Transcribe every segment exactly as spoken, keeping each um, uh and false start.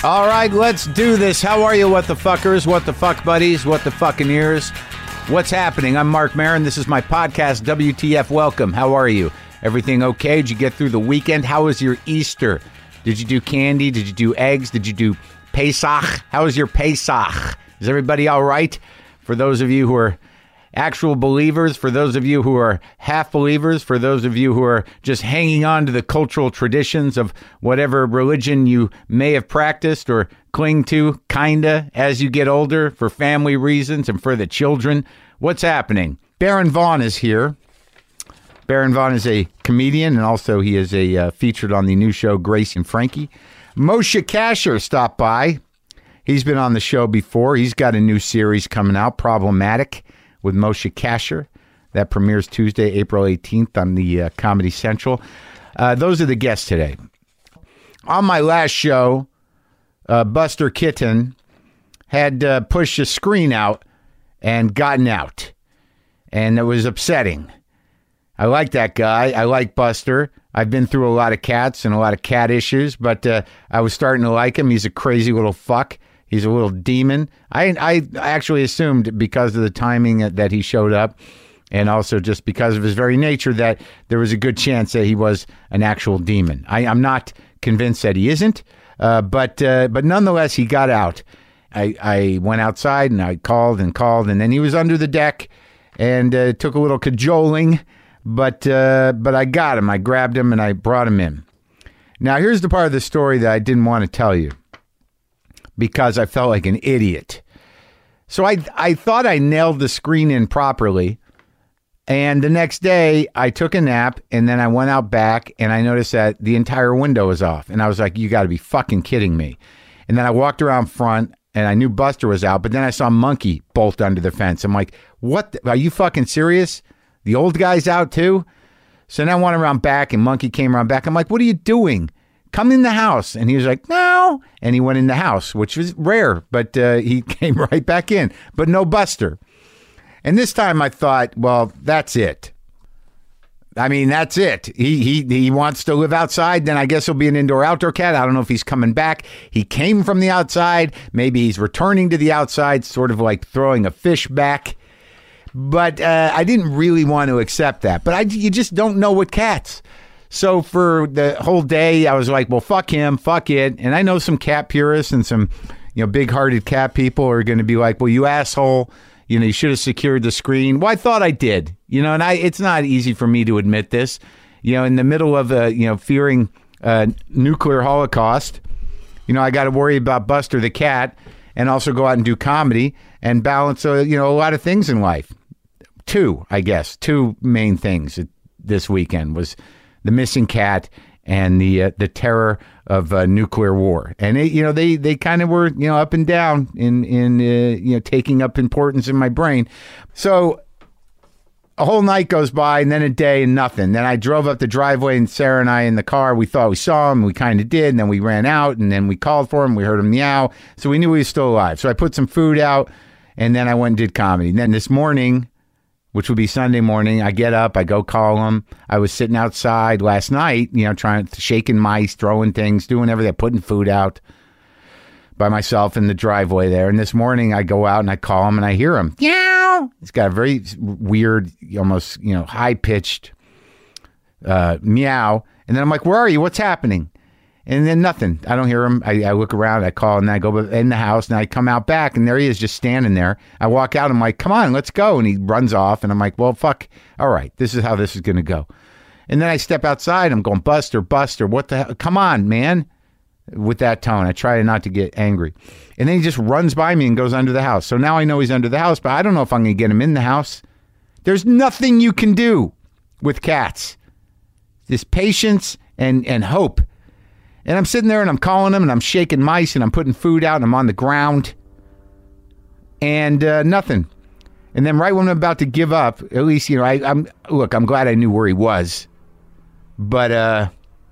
All right, let's do this. How are you, what the fuckers, what the fuck buddies, what the fucking ears? What's happening? I'm Mark Maron. This is my podcast, W T F Welcome. How are you? Everything okay? Did you get through the weekend? How was your Easter? Did you do candy? Did you do eggs? Did you do Pesach? How was your Pesach? Is everybody all right? For those of you who are actual believers, for those of you who are half believers, for those of you who are just hanging on to the cultural traditions of whatever religion you may have practiced or cling to, kinda, as you get older, for family reasons and for the children. What's happening? Baron Vaughn is here. Baron Vaughn is a comedian, and also he is a uh, featured on the new show, Grace and Frankie. Moshe Kasher stopped by. He's been on the show before. He's got a new series coming out, Problematic, with Moshe Kasher. That premieres Tuesday, April eighteenth on the uh, Comedy Central. Uh, those are the guests today. On my last show, uh, Buster Kitten had uh, pushed a screen out and gotten out. And it was upsetting. I like that guy. I like Buster. I've been through a lot of cats and a lot of cat issues, but uh, I was starting to like him. He's a crazy little fuck. He's a little demon. I I actually assumed because of the timing that he showed up, and also just because of his very nature, that there was a good chance that he was an actual demon. I, I'm not convinced that he isn't, uh, but uh, but nonetheless, he got out. I, I went outside and I called and called, and then he was under the deck, and uh, it took a little cajoling, but uh, but I got him. I grabbed him and I brought him in. Now, here's the part of the story that I didn't want to tell you, because I felt like an idiot. So I I thought I nailed the screen in properly. And the next day, I took a nap, and then I went out back, and I noticed that the entire window was off. And I was like, you got to be fucking kidding me. And then I walked around front, and I knew Buster was out, but then I saw Monkey bolt under the fence. I'm like, what? The, are you fucking serious? The old guy's out too? So then I went around back, and Monkey came around back. I'm like, what are you doing? Come in the house. And he was like, no. And he went in the house, which was rare, but uh, he came right back in. But no Buster. And this time I thought, well, that's it. I mean, that's it. He he he wants to live outside, then I guess he'll be an indoor-outdoor cat. I don't know if he's coming back. He came from the outside. Maybe he's returning to the outside, sort of like throwing a fish back. But uh, I didn't really want to accept that. But I, you just don't know with cats. So for the whole day, I was like, well, fuck him, fuck it. And I know some cat purists and some, you know, big-hearted cat people are going to be like, well, you asshole, you know, you should have secured the screen. Well, I thought I did, you know, and I, it's not easy for me to admit this, you know, in the middle of, uh, you know, fearing a nuclear holocaust, you know, I got to worry about Buster the cat and also go out and do comedy and balance, uh, you know, a lot of things in life. Two, I guess, two main things this weekend was the missing cat and the uh, the terror of uh, nuclear war. And it, you know, they they kind of were, you know, up and down in in uh, you know, taking up importance in my brain. So a whole night goes by, and then a day and nothing. Then I drove up the driveway, and Sarah and I in the car, we thought we saw him. We kind of did. And then we ran out, and then we called for him. We heard him meow. So we knew he was still alive. So I put some food out, and then I went and did comedy. And then this morning, which would be Sunday morning, I get up, I go call him. I was sitting outside last night, you know, trying, shaking mice, throwing things, doing everything, putting food out by myself in the driveway there. And this morning I go out and I call him and I hear him. Meow. He's got a very weird, almost, you know, high-pitched uh, meow. And then I'm like, where are you? What's happening? And then nothing. I don't hear him. I, I look around, I call, and then I go in the house, and I come out back, and there he is just standing there. I walk out, I'm like, come on, let's go. And he runs off, and I'm like, well, fuck. All right, this is how this is going to go. And then I step outside, I'm going, Buster, Buster, what the hell? Come on, man. With that tone, I try not to get angry. And then he just runs by me and goes under the house. So now I know he's under the house, but I don't know if I'm going to get him in the house. There's nothing you can do with cats. Just patience and, and hope. And I'm sitting there and I'm calling him and I'm shaking mice and I'm putting food out and I'm on the ground. And uh, nothing. And then right when I'm about to give up, at least, you know, I, I'm, look, I'm glad I knew where he was. But, uh,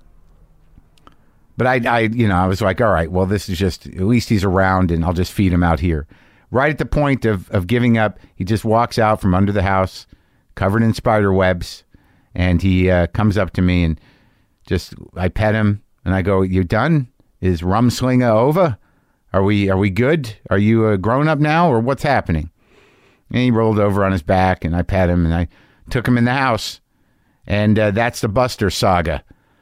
but I, I, you know, I was like, all right, well, this is just, at least he's around and I'll just feed him out here. Right at the point of, of giving up, he just walks out from under the house, covered in spider webs. And he uh, comes up to me and just, I pet him. And I go, you done? Is Rumslinger over? Are we are we good? Are you a grown up now, or what's happening?" And he rolled over on his back, and I pat him, and I took him in the house, and uh, that's the Buster saga.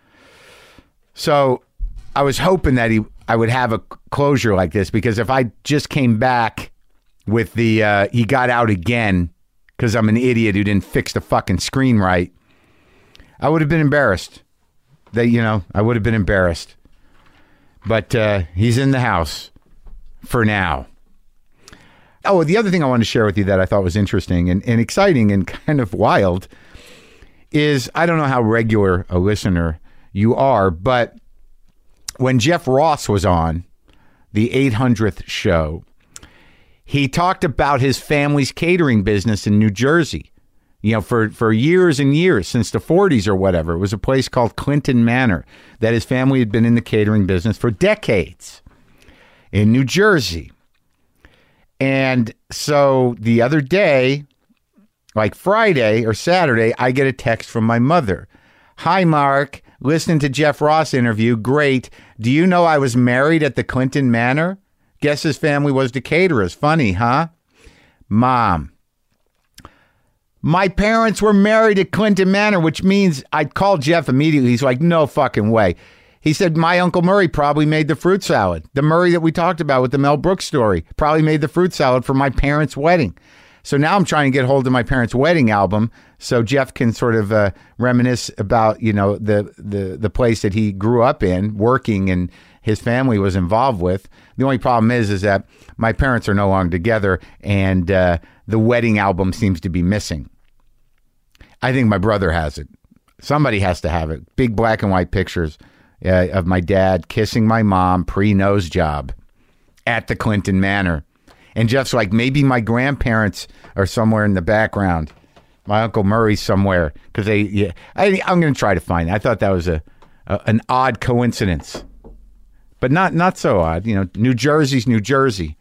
So I was hoping that he I would have a closure like this, because if I just came back with the uh, he got out again because I'm an idiot who didn't fix the fucking screen right, I would have been embarrassed. That, you know, I would have been embarrassed. But uh, he's in the house for now. Oh, the other thing I wanted to share with you that I thought was interesting and, and exciting and kind of wild is, I don't know how regular a listener you are, but when Jeff Ross was on the eight hundredth show, he talked about his family's catering business in New Jersey. You know, for, for years and years, since the forties or whatever, it was a place called Clinton Manor that his family had been in the catering business for decades in New Jersey. And so the other day, like Friday or Saturday, I get a text from my mother. "Hi, Mark. Listening to Jeff Ross interview. Great. Do you know I was married at the Clinton Manor? Guess his family was the caterers. Funny, huh? Mom, my parents were married at Clinton Manor," which means I called Jeff immediately. He's like, "No fucking way." He said, "My Uncle Murray probably made the fruit salad. The Murray that we talked about with the Mel Brooks story probably made the fruit salad for my parents' wedding." So now I'm trying to get hold of my parents' wedding album so Jeff can sort of uh, reminisce about, you know, the, the, the place that he grew up in, working, and his family was involved with. The only problem is, is that my parents are no longer together, and uh, the wedding album seems to be missing. I think my brother has it. Somebody has to have it. Big black and white pictures uh, of my dad kissing my mom pre-nose job at the Clinton Manor. And Jeff's like, maybe my grandparents are somewhere in the background. My Uncle Murray's somewhere. Because they, yeah, I, I'm going to try to find it. I thought that was a, a an odd coincidence. But not, not so odd. You know, New Jersey's New Jersey.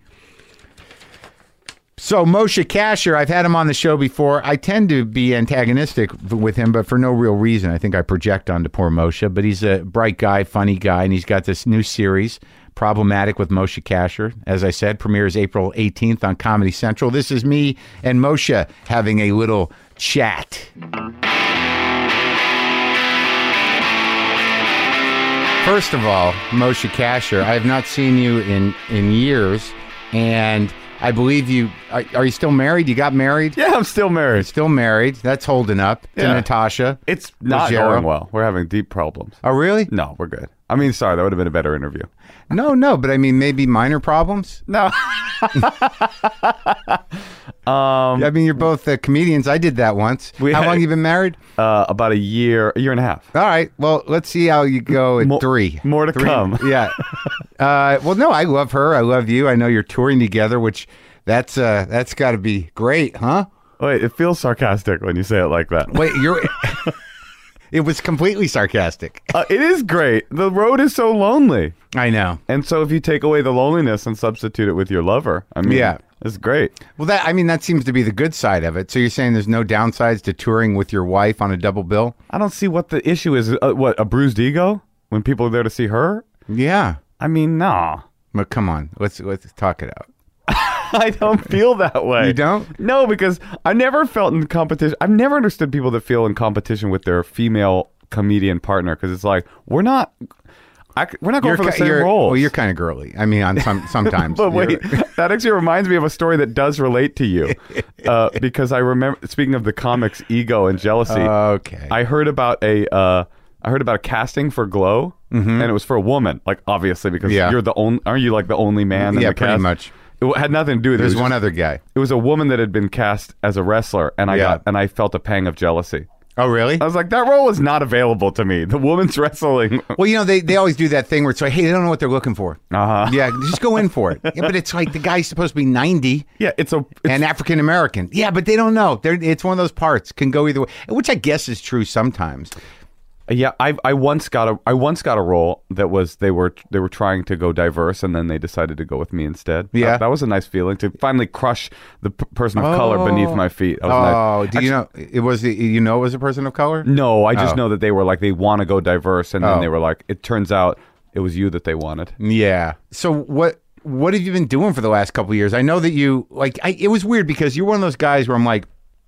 So Moshe Kasher, I've had him on the show before. I tend to be antagonistic with him, but for no real reason. I think I project onto poor Moshe, but he's a bright guy, funny guy, and he's got this new series, Problematic with Moshe Kasher. As I said, premieres April eighteenth on Comedy Central. This is me and Moshe having a little chat. First of all, Moshe Kasher, I have not seen you in, in years, and I believe you, are, are you still married? You got married? Yeah, I'm still married. Still married. That's holding up to Yeah. Natasha. It's not Ruggiero. going well. We're having deep problems. Oh, really? No, we're good. I mean, sorry, that would have been a better interview. No, no, but I mean, maybe minor problems? No. um, I mean, you're both uh, comedians. I did that once. We How had- long you been married? uh, about a year, a year and a half. All right. Well, let's see how you go at Mo- three. more to Three- come. Yeah. Uh, well, no, I love her. I love you. I know you're touring together, which that's uh, that's got to be great, huh? Wait, it feels sarcastic when you say it like that. Wait, you're... It was completely sarcastic. Uh, it is great. The road is so lonely. I know. And so if you take away the loneliness and substitute it with your lover, I mean, Yeah. it's great. Well, that I mean, that seems to be the good side of it. So you're saying there's no downsides to touring with your wife on a double bill? I don't see what the issue is. Uh, what, a bruised ego? When people are there to see her? Yeah. I mean, nah. But come on, let's let's talk it out. I don't feel that way. You don't? No, because I never felt in competition. I've never understood people that feel in competition with their female comedian partner, because it's like, we're not... I, c- we're not going You're for the ki- same you're- roles. Well, you're kind of girly. I mean, on some sometimes. But You're- wait, that actually reminds me of a story that does relate to you. Uh, because I remember, speaking of the comics' ego and jealousy, Okay. I heard about a, uh, I heard about a casting for Glow, and it was for a woman, like obviously because Mm-hmm. Yeah. you're the only, aren't you like the only man in Yeah, the pretty cast? much. It had nothing to do with it. There's It was one just- other guy. It was a woman that had been cast as a wrestler, and I Yeah. got and I felt a pang of jealousy. Oh, really? I was like, that role is not available to me. The woman's wrestling. Well, you know, they, they always do that thing where it's like, hey, they don't know what they're looking for. Uh-huh. Yeah, just go in for it. Yeah, but it's like the guy's supposed to be ninety Yeah, it's a. It's, and African American. Yeah, but they don't know. They're, it's one of those parts. Can go either way, which I guess is true sometimes. yeah, I I once got a I once got a role that was they were they were trying to go diverse, and then they decided to go with me instead. Yeah. that, that was a nice feeling to finally crush the p- person of color beneath my feet. That was Oh, nice. do you know it was the, you know it was a person of color? No, I just Oh. know that they were like they want to go diverse, and then Oh. they were like, it turns out it was you that they wanted. Yeah. So what what have you been doing for the last couple of years? I know that you like. I, it was weird because you're one of those guys where I'm like,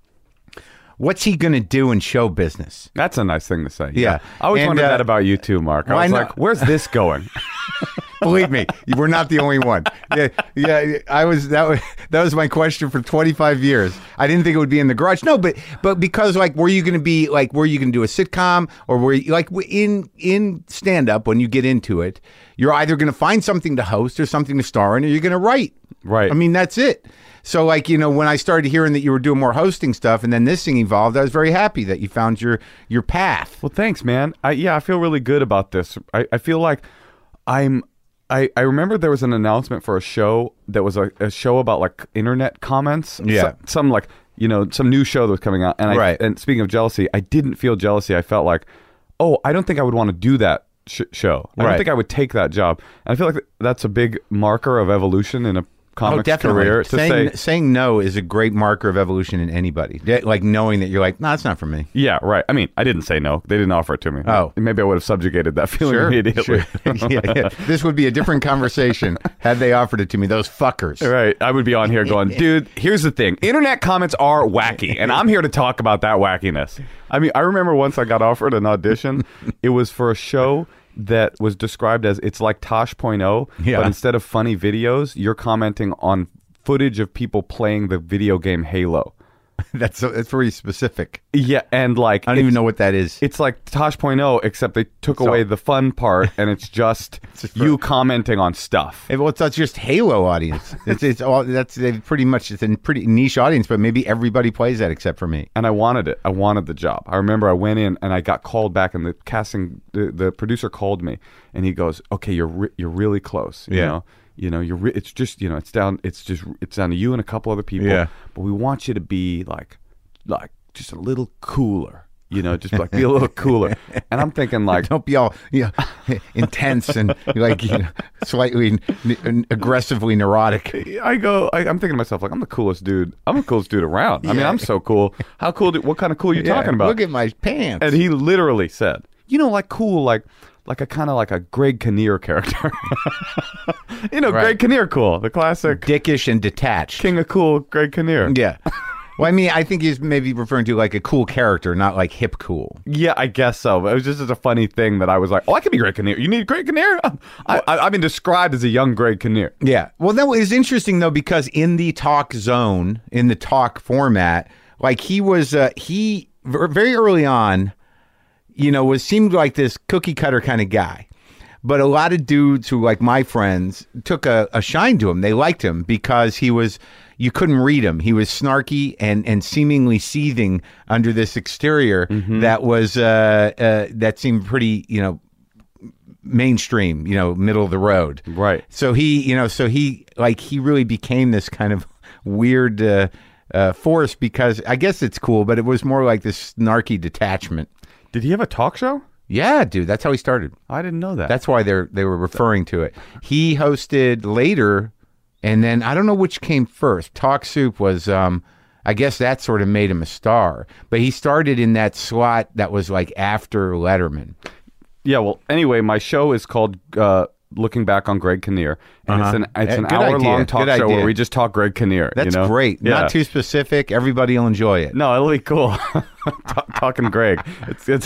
what's he going to do in show business? That's a nice thing to say. Yeah. I always And, wondered uh, that about you too, Mark. I well, I was know- like, where's this going? Believe me, we're not the only one. Yeah, yeah. I was that was that was my question for twenty-five years. I didn't think it would be in the garage. No, but but because like, were you going to be like, were you going to do a sitcom, or were you like in in stand up when you get into it, you're either going to find something to host or something to star in, or you're going to write. Right. I mean, that's it. So like, you know, when I started hearing that you were doing more hosting stuff, and then this thing evolved, I was very happy that you found your your path. Well, thanks, man. I yeah, I feel really good about this. I, I feel like I'm. I, I remember there was an announcement for a show that was a, a show about like internet comments. Yeah. Some, some like you know some new show that was coming out. And I, Right. And speaking of jealousy, I didn't feel jealousy. I felt like, oh, I don't think I would want to do that sh- show. I Right. don't think I would take that job. And I feel like that's a big marker of evolution in a comics career. To saying, say, saying no is a great marker of evolution in anybody. Yeah, like knowing that you're like, no, nah, it's not for me. yeah, right. I mean, I didn't say no. They didn't offer it to me. Oh. Maybe I would have subjugated that feeling immediately. sure. yeah, yeah. This would be a different conversation had they offered it to me. Those fuckers. Right. I would be on here going, dude, here's the thing. Internet comments are wacky, and I'm here to talk about that wackiness. I mean, I remember once I got offered an audition. It was for a show that was described as, it's like Tosh point oh, Yeah. but instead of funny videos, you're commenting on footage of people playing the video game Halo. That's so, that's very specific. Yeah, and like... I don't even know what that is. It's like Tosh point oh, except they took So- away the fun part, and it's just just you commenting on stuff. Hey, well, it's not just Halo audience. It's it's all that's they pretty much it's a pretty niche audience, but maybe everybody plays that except for me. And I wanted it. I wanted the job. I remember I went in and I got called back, and the casting, the, the producer called me, and he goes, "Okay, you're re- you're really close. You Yeah. know, you know, you're. Re- it's just you know, it's down. It's just it's down to you and a couple other people. Yeah. But we want you to be like, like just a little cooler. You know, just like be a little cooler." And I'm thinking like, Don't be all you know, intense and like you know, slightly n- aggressively neurotic. I go, I, I'm thinking to myself like, I'm the coolest dude. I'm the coolest dude around. I mean, Yeah. I'm so cool. How cool? Do, what kind of cool are you Yeah, talking about? Look at my pants. And he literally said, you know, like cool, like like a kind of like a Greg Kinnear character. you know, Right. Greg Kinnear cool, the classic Dickish and detached. king of cool, Greg Kinnear. Yeah. Well, I mean, I think he's maybe referring to like a cool character, not like hip cool. Yeah, I guess so. But it was just such a funny thing that I was like, oh, I could be Greg Kinnear. You need Greg Kinnear? I, I, I've been described as a young Greg Kinnear. Yeah. Well, that was interesting though, because in the talk zone, in the talk format, like he was, uh, he ver- very early on, you know, was seemed like this cookie cutter kind of guy. But a lot of dudes who, like my friends, took a, a shine to him. They liked him because he was, you couldn't read him. He was snarky and, and seemingly seething under this exterior that was, uh, uh, that seemed pretty, you know, mainstream, you know, middle of the road. Right. So he, you know, so he, like, he really became this kind of weird uh, uh, force because I guess it's cool, but it was more like this snarky detachment. Did he have a talk show? Yeah, dude, that's how he started. I didn't know that. That's why they're they were referring to it. He hosted later, and then I don't know which came first. Talk Soup was, um, I guess that sort of made him a star. But he started in that slot that was like after Letterman. Yeah, well, anyway, my show is called uh, Looking Back on Greg Kinnear, and Uh-huh. it's an it's Eh, an good hour long idea, talk good show idea. where we just talk Greg Kinnear. That's you know? great. Yeah. Not too specific. Everybody will enjoy it. No, it'll be cool. Talk, Talking Greg. It's it's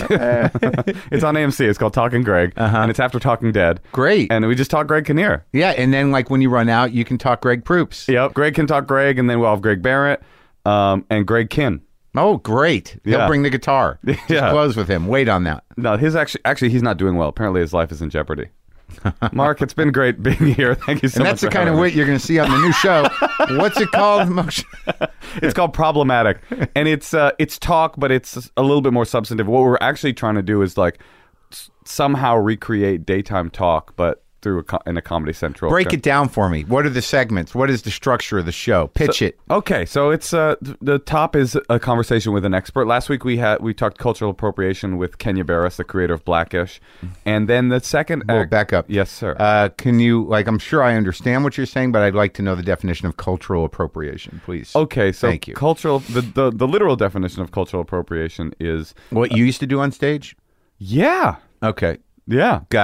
it's on A M C. It's called Talking Greg, and it's after Talking Dead. Great. And we just talk Greg Kinnear. Yeah, and then like when you run out, you can talk Greg Proops. Yep. Greg can talk Greg, and then we'll have Greg Barrett um, and Greg Kin. Oh, great. He'll Yeah. bring the guitar. Just Yeah. close with him. Wait on that. No, his actually actually he's not doing well. Apparently, his life is in jeopardy. Mark, it's been great being here. Thank you so And much. that's the for kind of having me. wit you're going to see on the new show. What's it called? Motion. It's called Problematic, and it's uh, it's talk, but it's a little bit more substantive. What we're actually trying to do is like s- somehow recreate daytime talk, but through a co- in a Comedy Central. Break it down for me. What are the segments? What is the structure of the show? Pitch it. Okay, so it's uh, th- the top is a conversation with an expert. Last week we had we talked cultural appropriation with Kenya Barris, the creator of Blackish, and then the second. Well, act- back up. Yes, sir. Uh, can you, like, I'm sure I understand what you're saying, but I'd like to know the definition of cultural appropriation, please. okay, so Thank you. cultural. The, the the literal definition of cultural appropriation is What you used to do on stage? yeah, Okay. yeah. Got it.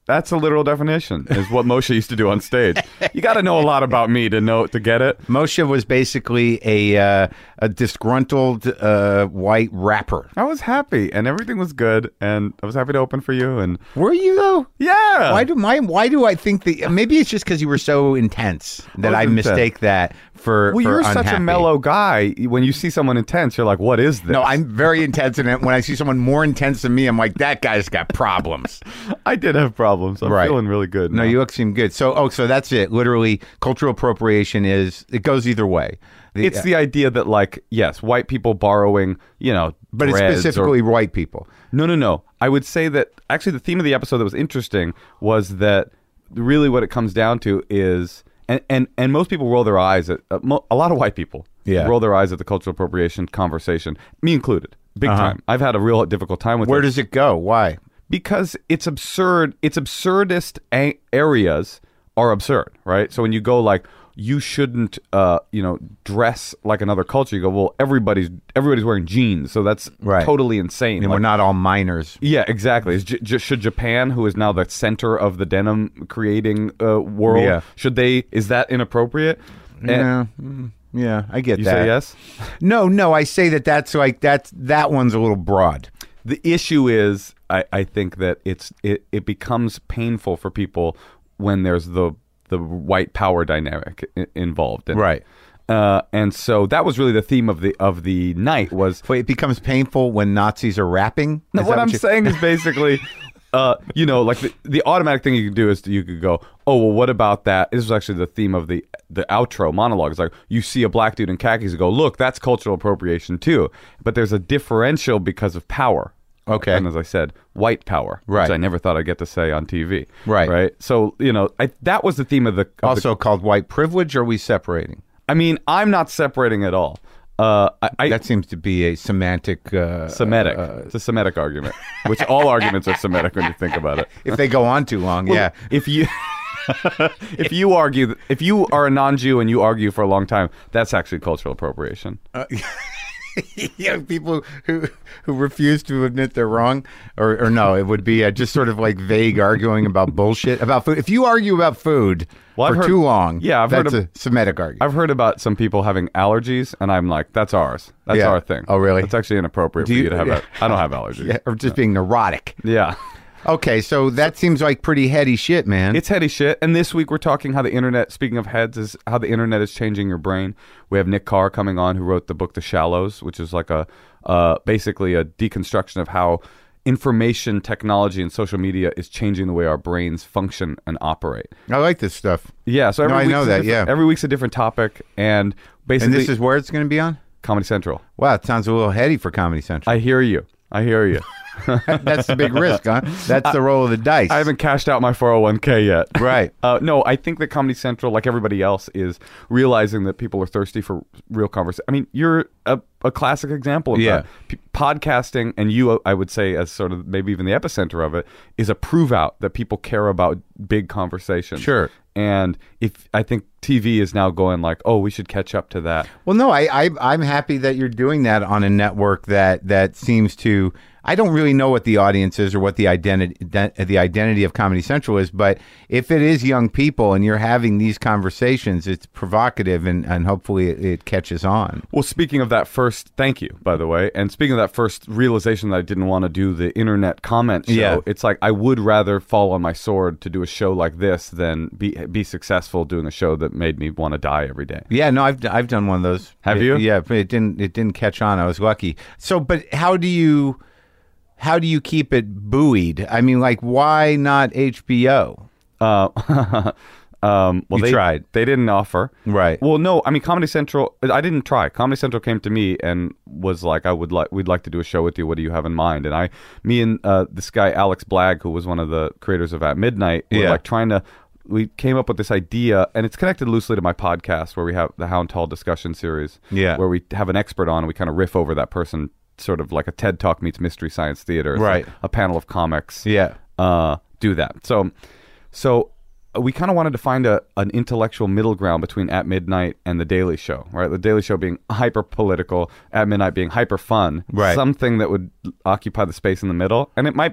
That's a literal definition, is what Moshe used to do on stage. You got to know a lot about me to know to get it. Moshe was basically a uh, a disgruntled uh, white rapper. I was happy, and everything was good, and I was happy to open for you. And were you though? Yeah. Why do my Why do I think that? Maybe it's just because you were so intense that I, I mistake that for. Well, for you're unhappy. such a mellow guy. When you see someone intense, you're like, "What is this?" No, I'm very intense, and when I see someone more intense than me, I'm like, "That guy's got problems." I did have problems. I'm right. feeling really good. No, now. you look seem good. So, oh, so that's it. Literally, cultural appropriation is it goes either way. The, It's the idea that, like, yes, white people borrowing, you know, but it's dreads specifically or, white people. No, no, no. I would say that actually the theme of the episode that was interesting was that really what it comes down to is, and and, and most people roll their eyes at uh, mo- a lot of white people. Yeah. roll their eyes at the cultural appropriation conversation, me included, big Uh-huh. time. I've had a real difficult time with Where it. does it go? Why? Because it's absurd. It's absurdist a- areas are absurd, right? So when you go like, you shouldn't, uh, you know, dress like another culture. You go, well, everybody's everybody's wearing jeans, so that's Right. totally insane. And Like, we're not all minors. yeah, exactly. Is J- J- should Japan, who is now the center of the denim creating uh, world, Yeah. should they? Is that inappropriate? And- Yeah, mm, yeah, I get You that. say yes. No, no, I say that that's like that's that one's a little broad. The issue is, I, I think that it's it, it becomes painful for people when there's the the white power dynamic I- involved, in it. Right. Uh, and so that was really the theme of the of the night was. Wait, it becomes painful when Nazis are rapping? No, Is what that I'm you- saying is basically, uh, you know, like the, the automatic thing you can do is you could go, oh, well, what about that? This was actually the theme of the the outro monologue. It's like, you see a black dude in khakis and go, look, that's cultural appropriation too. But there's a differential because of power. Okay. And as I said, white power, Right. which I never thought I'd get to say on T V. Right. Right. So, you know, I, that was the theme of the. Of Also the, called white privilege, or are we separating? I mean, I'm not separating at all. Uh, I, I, That seems to be a semantic... Uh, Semitic. uh, It's a Semitic argument, which all arguments are Semitic when you think about it. if they go on too long, Well, yeah. If you if you argue if you are a non-Jew and you argue for a long time, that's actually cultural appropriation. Yeah, people who who refuse to admit they're wrong, or, or no, it would be uh, just sort of like vague arguing about bullshit about food. If you argue about food Well, I've for heard- too long, yeah, I've heard that's of- a Semitic argument. I've heard about some people having allergies, and I'm like, that's ours. That's Yeah. our thing. Oh, really? It's actually inappropriate Do for you- you to have. yeah. A, I don't have allergies. Yeah, or just being neurotic. Yeah. Okay, so that seems like pretty heady shit, man. It's heady shit. And this week we're talking how the internet, speaking of heads, is how the internet is changing your brain. We have Nick Carr coming on, who wrote the book The Shallows, which is like a uh, basically a deconstruction of how information technology and social media is changing the way our brains function and operate. I like this stuff. Yeah, so every No, I week's know a that, different- yeah. every week's a different topic, and basically And this is where it's going to be on? Comedy Central. Wow, it sounds a little heady for Comedy Central. I hear you. I hear you. That's the big risk, huh? That's the roll of the dice. I haven't cashed out my four oh one k yet. Right. Uh, no, I think that Comedy Central, like everybody else, is realizing that people are thirsty for real conversation. I mean, you're a, a classic example of Yeah. that. P- podcasting, and you, I would say, as sort of maybe even the epicenter of it, is a prove out that people care about big conversations. Sure. And if I think T V is now going like, oh, we should catch up to that. Well, no, I, I I'm happy that you're doing that on a network that that seems to. I don't really know what the audience is or what the identity the identity of Comedy Central is, but if it is young people and you're having these conversations, it's provocative and, and hopefully it, it catches on. Well, speaking of that first, thank you, by the way. And speaking of that first realization that I didn't want to do the internet comment show, Yeah. it's like I would rather fall on my sword to do a show like this than be be successful doing a show that made me want to die every day. Yeah, no, I've I've done one of those. Have It- you? Yeah, but it didn't it didn't catch on. I was lucky. So, but how do you how do you keep it buoyed? I mean, like, why not H B O? Uh, um, well, You they tried. They didn't offer. Right. Well, no. I mean, Comedy Central. I didn't try. Comedy Central came to me and was like, "I would like. We'd like to do a show with you. What do you have in mind?" And I, me and uh, this guy Alex Blagg, who was one of the creators of At Midnight, were Yeah. like trying to. We came up with this idea, and it's connected loosely to my podcast, where we have the Hound Tall discussion series. Yeah. Where we have an expert on, and we kind of riff over that person, sort of like a TED Talk meets Mystery Science Theater. It's Right. like a panel of comics. Yeah. Uh, do that. So, so we kind of wanted to find a an intellectual middle ground between At Midnight and The Daily Show, right? The Daily Show being hyper political, At Midnight being hyper fun, Right. Something that would occupy the space in the middle, and it might be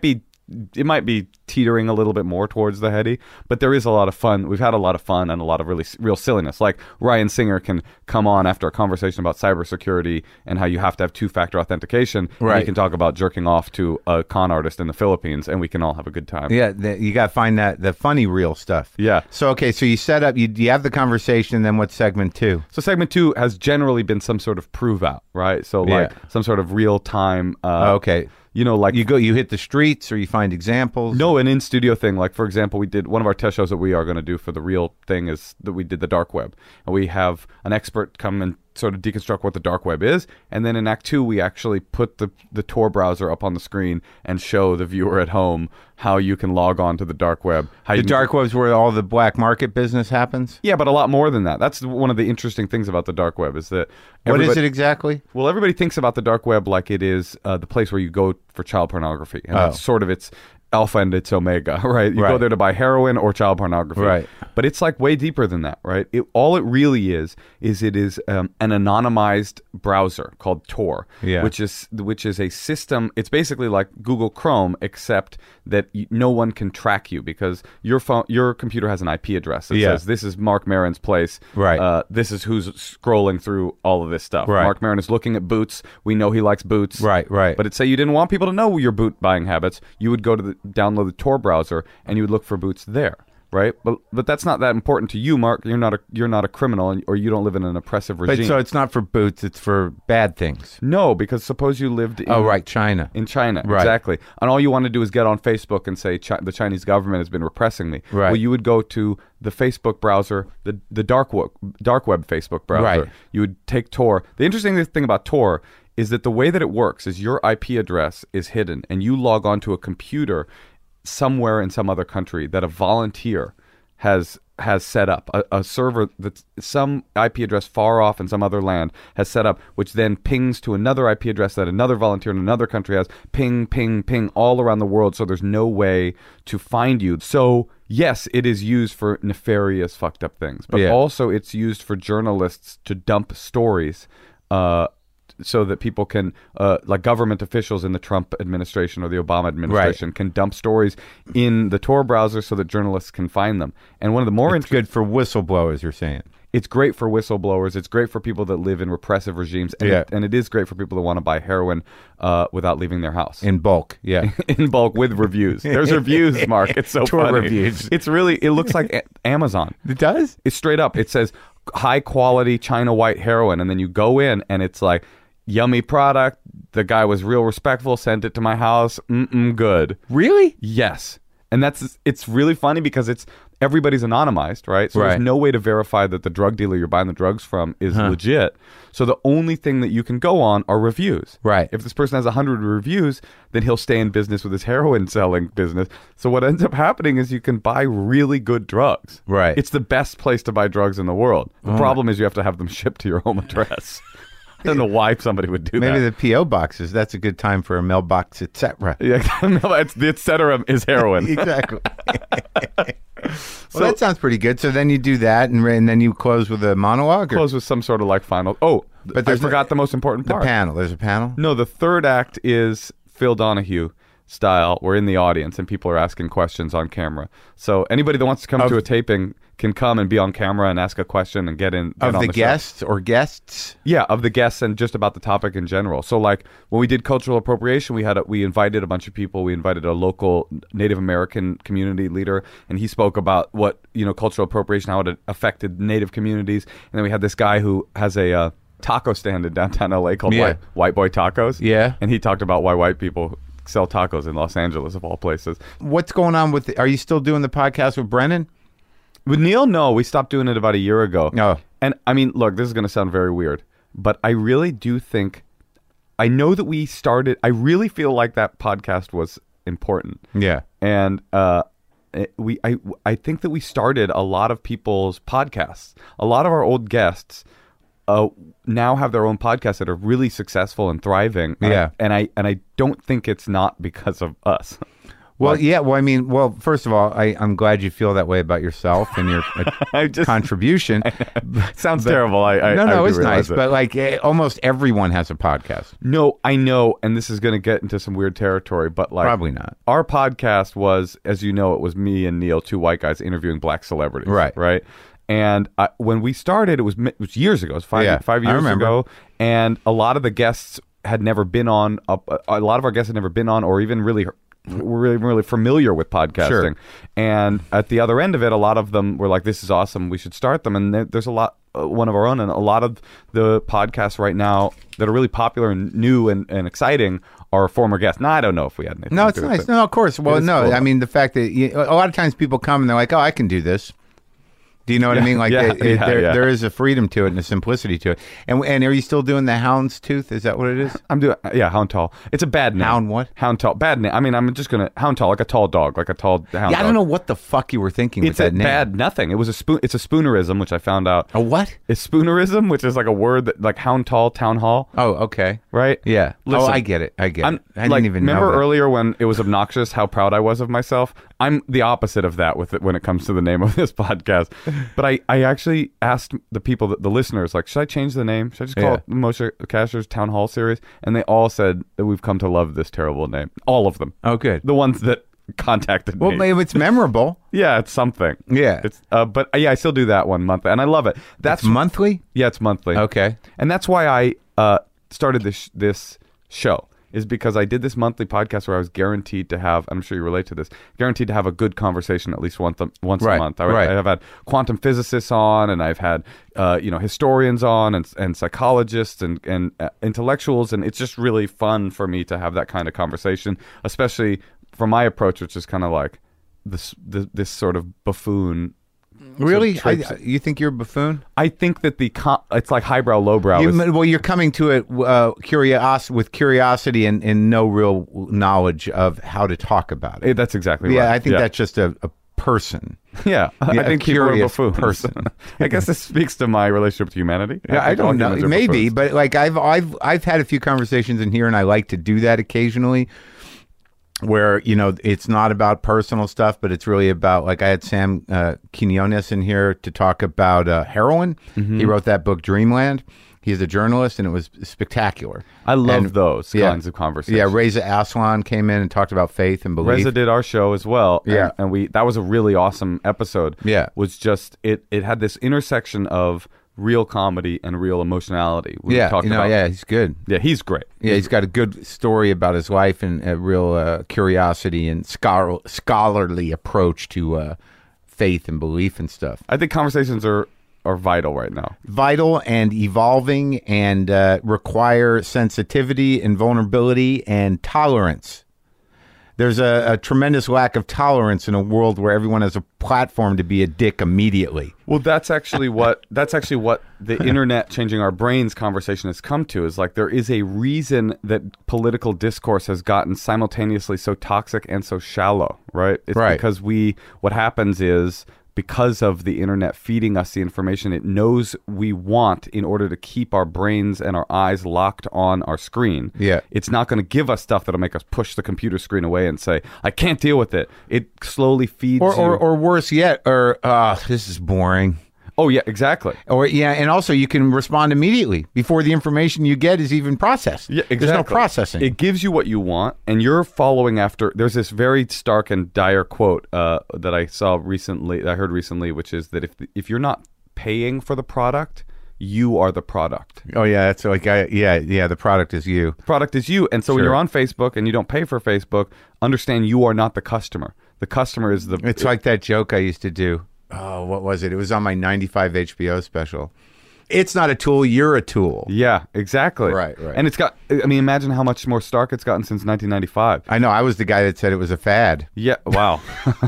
it might be teetering a little bit more towards the heady, but there is a lot of fun. We've had a lot of fun and a lot of really real silliness. Like Ryan Singer can come on after a conversation about cybersecurity and how you have to have two-factor authentication. Right. And he can talk about jerking off to a con artist in the Philippines, and we can all have a good time. Yeah, the, you got to find that the funny real stuff. Yeah. So okay, so you set up, you you have the conversation, then what's segment two? So segment two has generally been some sort of prove out, right? So like Yeah. some sort of real time. Uh, Oh, okay. You know, like You go, you hit the streets, or you find examples. no, an in studio thing. Like for example, we did one of our test shows that we are going to do for the real thing is that we did the dark web, and we have an expert come and sort of deconstruct what the dark web is, and then in Act Two we actually put the the Tor browser up on the screen and show the viewer at home how you can log on to the dark web. How The you can- dark web's where all the black market business happens. Yeah, but a lot more than that. That's one of the interesting things about the dark web is that What is everybody- it exactly? Well, everybody thinks about the dark web like it is uh, the place where you go for child pornography, and Oh. that's sort of its alpha and its omega, right? You go Right. there to buy heroin or child pornography, Right. But it's like way deeper than that, right? It, all it really is is it is um, an anonymized browser called Tor, Yeah. which is which is a system. It's basically like Google Chrome, except that y- no one can track you because your phone, your computer has an I P address that Yeah. says this is Mark Maron's place, Right. Uh, this is who's scrolling through all of this stuff. Right. Mark Maron is looking at boots. We know he likes boots. Right, right. But it say you didn't want people to know your boot buying habits. You would go to the download the Tor browser and you would look for boots there. Right, but but that's not that important to you, Mark. You're not a you're not a criminal, and, or you don't live in an oppressive regime. But so it's not for boots; it's for bad things. No, because suppose you lived in Oh, right, China. in China, Right. exactly, and all you want to do is get on Facebook and say Chi- the Chinese government has been repressing me. Right. Well, you would go to the Facebook browser, the the dark web dark web Facebook browser. Right. You would take Tor. The interesting thing about Tor is that the way that it works is your I P address is hidden, and you log onto a computer somewhere in some other country that a volunteer has has set up a, a server that's some I P address far off in some other land has set up, which then pings to another I P address that another volunteer in another country has. Ping, ping, ping all around the world. So there's no way to find you. So yes, it is used for nefarious, fucked up things, but Yeah. also it's used for journalists to dump stories. Uh, so that people can, uh, like government officials in the Trump administration or the Obama administration, can dump stories in the Tor browser so that journalists can find them. And one of the more It's interesting, good for whistleblowers. You're saying. it's great for whistleblowers. It's great for people that live in repressive regimes, and, Yeah. it, and it is great for people that want to buy heroin uh, without leaving their house. In bulk, yeah. In bulk with reviews. There's reviews, Mark. It's so Tor funny. reviews. It's really. It looks like a- Amazon. It does? It's straight up. It says high quality China white heroin, and then you go in, and it's like yummy product. The guy was real respectful. Sent it to my house. Mm-mm, good. Really? Yes. And that's it's really funny because it's everybody's anonymized, right? So Right. there's no way to verify that the drug dealer you're buying the drugs from is legit. So the only thing that you can go on are reviews. Right. If this person has one hundred reviews, then he'll stay in business with his heroin selling business. So what ends up happening is you can buy really good drugs. Right. It's the best place to buy drugs in the world. The problem is you have to have them shipped to your home address. I don't know why somebody would do Maybe that. the P O boxes. That's a good time for a mailbox, et cetera. Yeah, no, it's, the et cetera is heroin. Exactly. well, So- that sounds pretty good. So then you do that, and, and then you close with a monologue, or Close with some sort of like final. Oh, But but I there's no- forgot the most important the part. panel. There's a panel. No, the third act is Phil Donahue style. We're in the audience and people are asking questions on camera. So anybody that wants to come Of- to a taping can come and be on camera and ask a question and get in get Of on the, the show. guests or guests. Yeah, of the guests and just about the topic in general. So like when we did cultural appropriation, we had a, we invited a bunch of people. We invited a local Native American community leader, and he spoke about what, you know, cultural appropriation, how it affected Native communities. And then we had this guy who has a uh, taco stand in downtown L A called Yeah. White, White Boy Tacos. Yeah. And he talked about why white people sell tacos in Los Angeles of all places. What's going on with? The, are you still doing the podcast with Brennan? With Neil, no, we stopped doing it about a year ago. Oh. And I mean, look, this is going to sound very weird, but I really do think, I know that we started, I really feel like that podcast was important. Yeah. And uh, it- we, I, I think that we started a lot of people's podcasts. A lot of our old guests uh, now have their own podcasts that are really successful and thriving. And Yeah. I, and I and I don't think it's not because of us. Well, But- yeah. Well, I mean, well, first of all, I, I'm glad you feel that way about yourself and your uh, I just contribution. sounds terrible. I, I no, I no, do it's realize nice, it. but like eh, almost everyone has a podcast. No, I know, and this is going to get into some weird territory, but like Probably not. Our podcast was, as you know, it was me and Neil, two white guys interviewing black celebrities, Right. Right. And I, when we started, it was mi- it was years ago. It was five Yeah, five I years remember. ago, and a lot of the guests had never been on. A, a lot of our guests had never been on, or even really were really really familiar with podcasting. Sure. And at the other end of it, a lot of them were like, "This is awesome. We should start them." And there, there's a lot. Uh, one of our own, and a lot of the podcasts right now that are really popular and new and, and exciting are former guests. Now, I don't know if we had anything No, to it's do with nice. it. No, of course. Well, is no, cool. I mean the fact that you, a lot of times people come and they're like, "Oh, I can do this." Do you know what I mean? Like, yeah, it, it- yeah, there, yeah. there is a freedom to it and a simplicity to it. And and are you still doing the Houndstooth? Is that what it is? I'm doing, yeah, Hound Tall. It's a bad name. Hound what? Hound Tall. Bad name. I mean, I'm just gonna Hound Tall, like a tall dog, like a tall hound. Yeah, I dog. don't know what the fuck you were thinking It's with a that name. bad nothing. It was a spoon. It's a spoonerism, which I found out. A what? It's spoonerism, which is like a word that like Hound Tall, Town Hall, Oh, okay. right? Yeah. Listen, oh, I get it. I get I'm it. I like, didn't even remember know that. earlier when it was obnoxious how proud I was of myself. I'm the opposite of that with it when it comes to the name of this podcast. But I, I actually asked the people, that, the listeners, like, should I change the name? Should I just call Yeah. it Moshe Kasher's Town Hall series? And they all said that we've come to love this terrible name. All of them. Oh, good. The ones that contacted Well, me. maybe it's memorable. Yeah, it's something. Yeah. It's uh, but uh, yeah, I still do that one month, and I love it. That's It's monthly? yeah, it's monthly. Okay. And that's why I uh, started this this show, is because I did this monthly podcast where I was guaranteed to have, I'm sure you relate to this, guaranteed to have a good conversation at least once a, once Right, a month. I, right. I've had quantum physicists on, and I've had uh, you know historians on, and and psychologists and and uh, intellectuals, and it's just really fun for me to have that kind of conversation, especially from my approach, which is kind of like this this, this sort of buffoon. Really? Sort of I, trips- you think you're a buffoon? I think that the com- it's like highbrow, lowbrow. You, is- well, you're coming to it uh, curios- with curiosity and, and no real knowledge of how to talk about it. Eh, that's exactly yeah, right. I think that's just a, a person. Yeah, Yeah, I think a people are curious buffoons. person. I guess this speaks to my relationship to humanity. Yeah, I think all don't know. humans are Maybe, buffoons. but like I've I've I've had a few conversations in here, and I like to do that occasionally, where you know it's not about personal stuff, but it's really about like I had Sam uh, Quinones in here to talk about uh, heroin. Mm-hmm. He wrote that book Dreamland. He's a journalist, and it was spectacular. I love And- those yeah. kinds of conversations. Yeah, Reza Aslan came in and talked about faith and belief. Reza did our show as well. and- Yeah. and we that was a really awesome episode. Yeah. was just it. It had this intersection of real comedy and real emotionality. We yeah, talked you know, about, yeah, he's good. yeah, he's great. Yeah, he's got a good story about his life and a real uh, curiosity and scholar- scholarly approach to uh, faith and belief and stuff. I think conversations are are vital right now. Vital and evolving and uh, require sensitivity and vulnerability and tolerance. There's a, a tremendous lack of tolerance in a world where everyone has a platform to be a dick immediately. Well, that's actually what that's actually what the internet changing our brains conversation has come to, is like there is a reason that political discourse has gotten simultaneously so toxic and so shallow, right? It's Right. because we what happens is because of the internet feeding us the information it knows we want in order to keep our brains and our eyes locked on our screen. Yeah. It's not going to give us stuff that'll make us push the computer screen away and say, I can't deal with it. It slowly feeds Or, you. or, or worse yet, or uh, this is boring. oh, yeah, exactly. Or yeah, and also you can respond immediately before the information you get is even processed. Yeah, exactly. There's no processing. It gives you what you want, and you're following after. There's this very stark and dire quote uh, that I saw recently, I heard recently, which is that if if you're not paying for the product, you are the product. oh yeah, that's like I, yeah, yeah. The product is you. The product is you, and so when Sure. you're on Facebook and you don't pay for Facebook, understand you are not the customer. The customer is the. It's like that joke I used to do. Oh, what was it? It was on my ninety-five H B O special. It's not a tool, you're a tool. yeah, exactly. Right, right. And it's got. I mean, imagine how much more stark it's gotten since nineteen ninety-five. I know, I was the guy that said it was a fad. Yeah. Wow.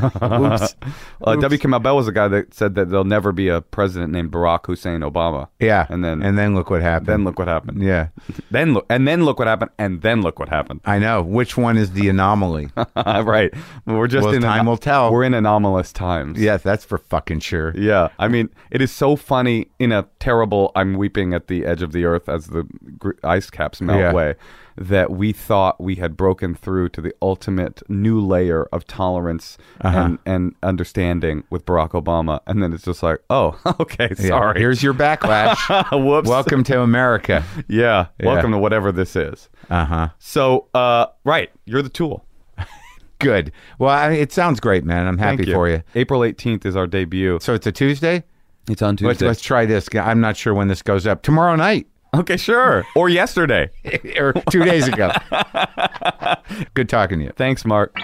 Oops. Uh, W. Kamau Bell was the guy that said that there'll never be a president named Barack Hussein Obama. Yeah. And then and then look what happened. then look what happened. yeah. Then look and then look what happened and then look what happened. I know. Which one is the anomaly? Right. Well, we're just Well, in time ano- will tell. We're in anomalous times. Yes, that's for fucking sure. Yeah. I mean, it is so funny in a terrible double I'm weeping at the edge of the earth as the gr- ice caps melt Yeah. away, that we thought we had broken through to the ultimate new layer of tolerance Uh-huh. and, and understanding with Barack Obama. And then it's just like, oh, okay, Yeah. sorry. Here's your backlash. Whoops. Welcome to America. Yeah, Yeah. welcome to whatever this is. Uh-huh. So, uh, right, you're the tool. Good. Well, I, it sounds great, man. I'm happy Thank for you. April eighteenth is our debut. So it's a Tuesday? It's on Let's, Tuesday. let's try this. I'm not sure when this goes up. Tomorrow night. Okay, sure. Or yesterday. Or two days ago. Good talking to you. Thanks, Mark.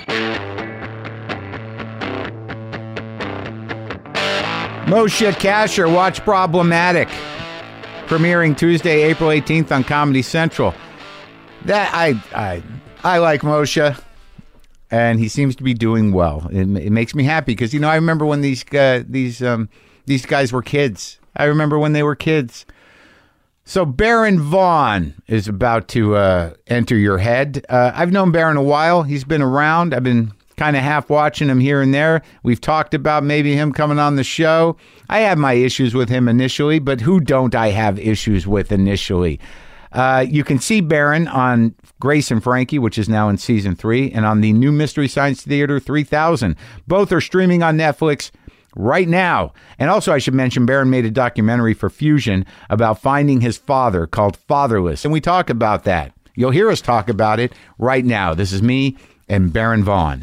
Moshe Kasher, watch Problematic. Premiering Tuesday, April eighteenth on Comedy Central. That I I I like Moshe, and he seems to be doing well. It, it makes me happy because you know I remember when these uh, these um, these guys were kids. I remember when they were kids. So Baron Vaughn is about to uh, enter your head. Uh, I've known Baron a while. He's been around. I've been kind of half watching him here and there. We've talked about maybe him coming on the show. I have my issues with him initially, but who don't I have issues with initially? Uh, you can see Baron on Grace and Frankie, which is now in season three, and on the new Mystery Science Theater three thousand. Both are streaming on Netflix right now. And also, I should mention, Baron made a documentary for Fusion about finding his father called Fatherless. And we talk about that. You'll hear us talk about it right now. This is me and Baron Vaughn.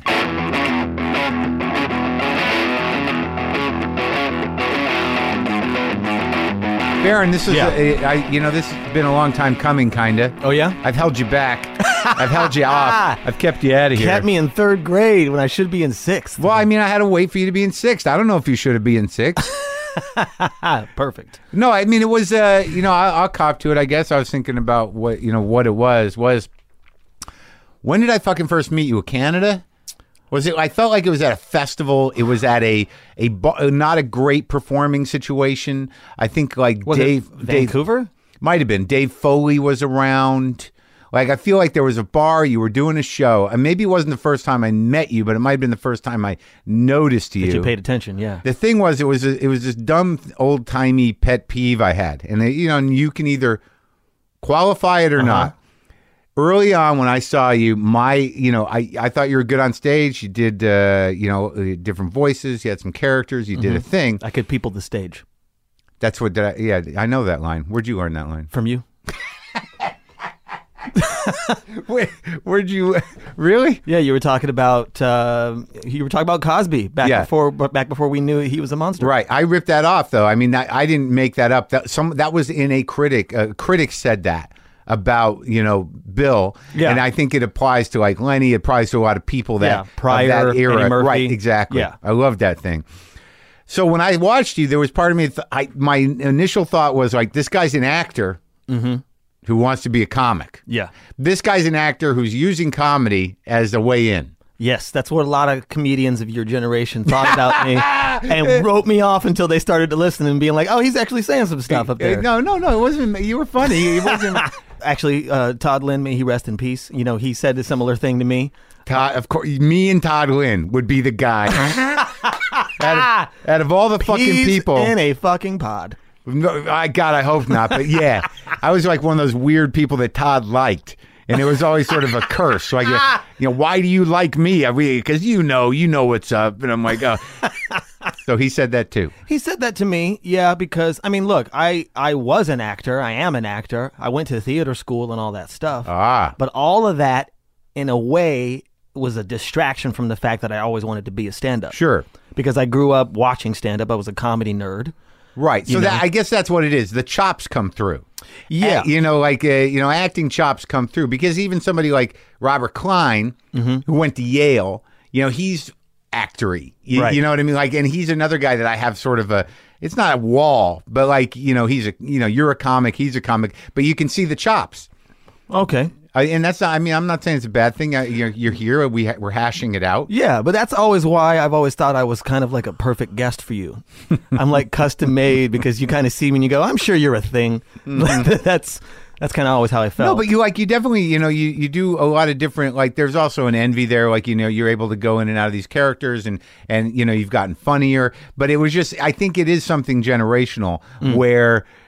Baron, this is, Yeah. a, I, you know, this has been a long time coming, kind of. Oh, yeah? I've held you back. I've held you off. I've kept you out of here. Kept me in third grade when I should be in sixth. Well, I mean, I had to wait for you to be in sixth. I don't know if you should have been in sixth. Ah, perfect. No, I mean, it was, uh, you know, I, I'll cop to it. I guess I was thinking about what, you know, what it was. Was, when did I fucking first meet you? Canada? Was it, I felt like it was at a festival. It was at a, a bar, not a great performing situation. I think like Was Dave, it Dave, Vancouver? might have been. Dave Foley was around. Like, I feel like there was a bar, you were doing a show, and maybe it wasn't the first time I met you, but it might have been the first time I noticed you. That you paid attention, yeah. The thing was, it was a, it was this dumb, old timey pet peeve I had, and it, you know, and you can either qualify it or Uh-huh. not. Early on, when I saw you, my, you know, I, I thought you were good on stage. You did, uh, you know, uh, different voices. You had some characters. You did a thing. I could people the stage. That's what. Did I, yeah, I know that line. Where'd you learn that line? From you? Wait, where'd you? Really? Yeah, you were talking about uh, you were talking about Cosby back Yeah. before back before we knew he was a monster. Right. I ripped that off, though. I mean, I, I didn't make that up. That some that was in a critic. A critic said that about, you know, Bill. Yeah. And I think it applies to like Lenny. It applies to a lot of people that Yeah, of Pryor, that era. Eddie Murphy. Right. Exactly. Yeah. I love that thing. So when I watched you, there was part of me. Th- I my initial thought was like, this guy's an actor who wants to be a comic. Yeah. This guy's an actor who's using comedy as a way in. Yes, that's what a lot of comedians of your generation thought about me and wrote me off until they started to listen and being like, oh, he's actually saying some stuff up there. No, no, no. It wasn't. You were funny. It wasn't. Actually, uh, Todd Lynn, may he rest in peace. You know, he said a similar thing to me. Todd, of course, me and Todd Lynn would be the guy. out, of, out of all the fucking He's people, in a fucking pod. no, I God, I hope not. But yeah, I was like one of those weird people that Todd liked, and it was always sort of a curse. So I get, you know, why do you like me? Because you know, you know what's up, and I'm like, oh. So he said that too. He said that to me, yeah, because, I mean, look, I, I was an actor. I am an actor. I went to theater school and all that stuff. Ah, But all of that, in a way, was a distraction from the fact that I always wanted to be a stand-up. sure. Because I grew up watching stand-up. I was a comedy nerd. Right. So You that know? I guess that's what it is. The chops come through. Yeah. Uh, you know, like, uh, you know, acting chops come through because even somebody like Robert Klein, Mm-hmm. who went to Yale, you know, he's actory. You, Right. you know what I mean? Like, and he's another guy that I have sort of a, it's not a wall, but like, you know, he's a, you know, you're a comic, he's a comic, but you can see the chops. Okay. I, and that's not, I mean, I'm not saying it's a bad thing. I, you're, you're here. We ha- we're hashing it out. Yeah, but that's always why I've always thought I was kind of like a perfect guest for you. I'm like custom made because you kind of see me and you go, I'm sure you're a thing. that's that's kind of always how I felt. No, but you like you definitely you know you you do a lot of different like there's also an envy there like you know you're able to go in and out of these characters and and you know you've gotten funnier, but it was just I think it is something generational where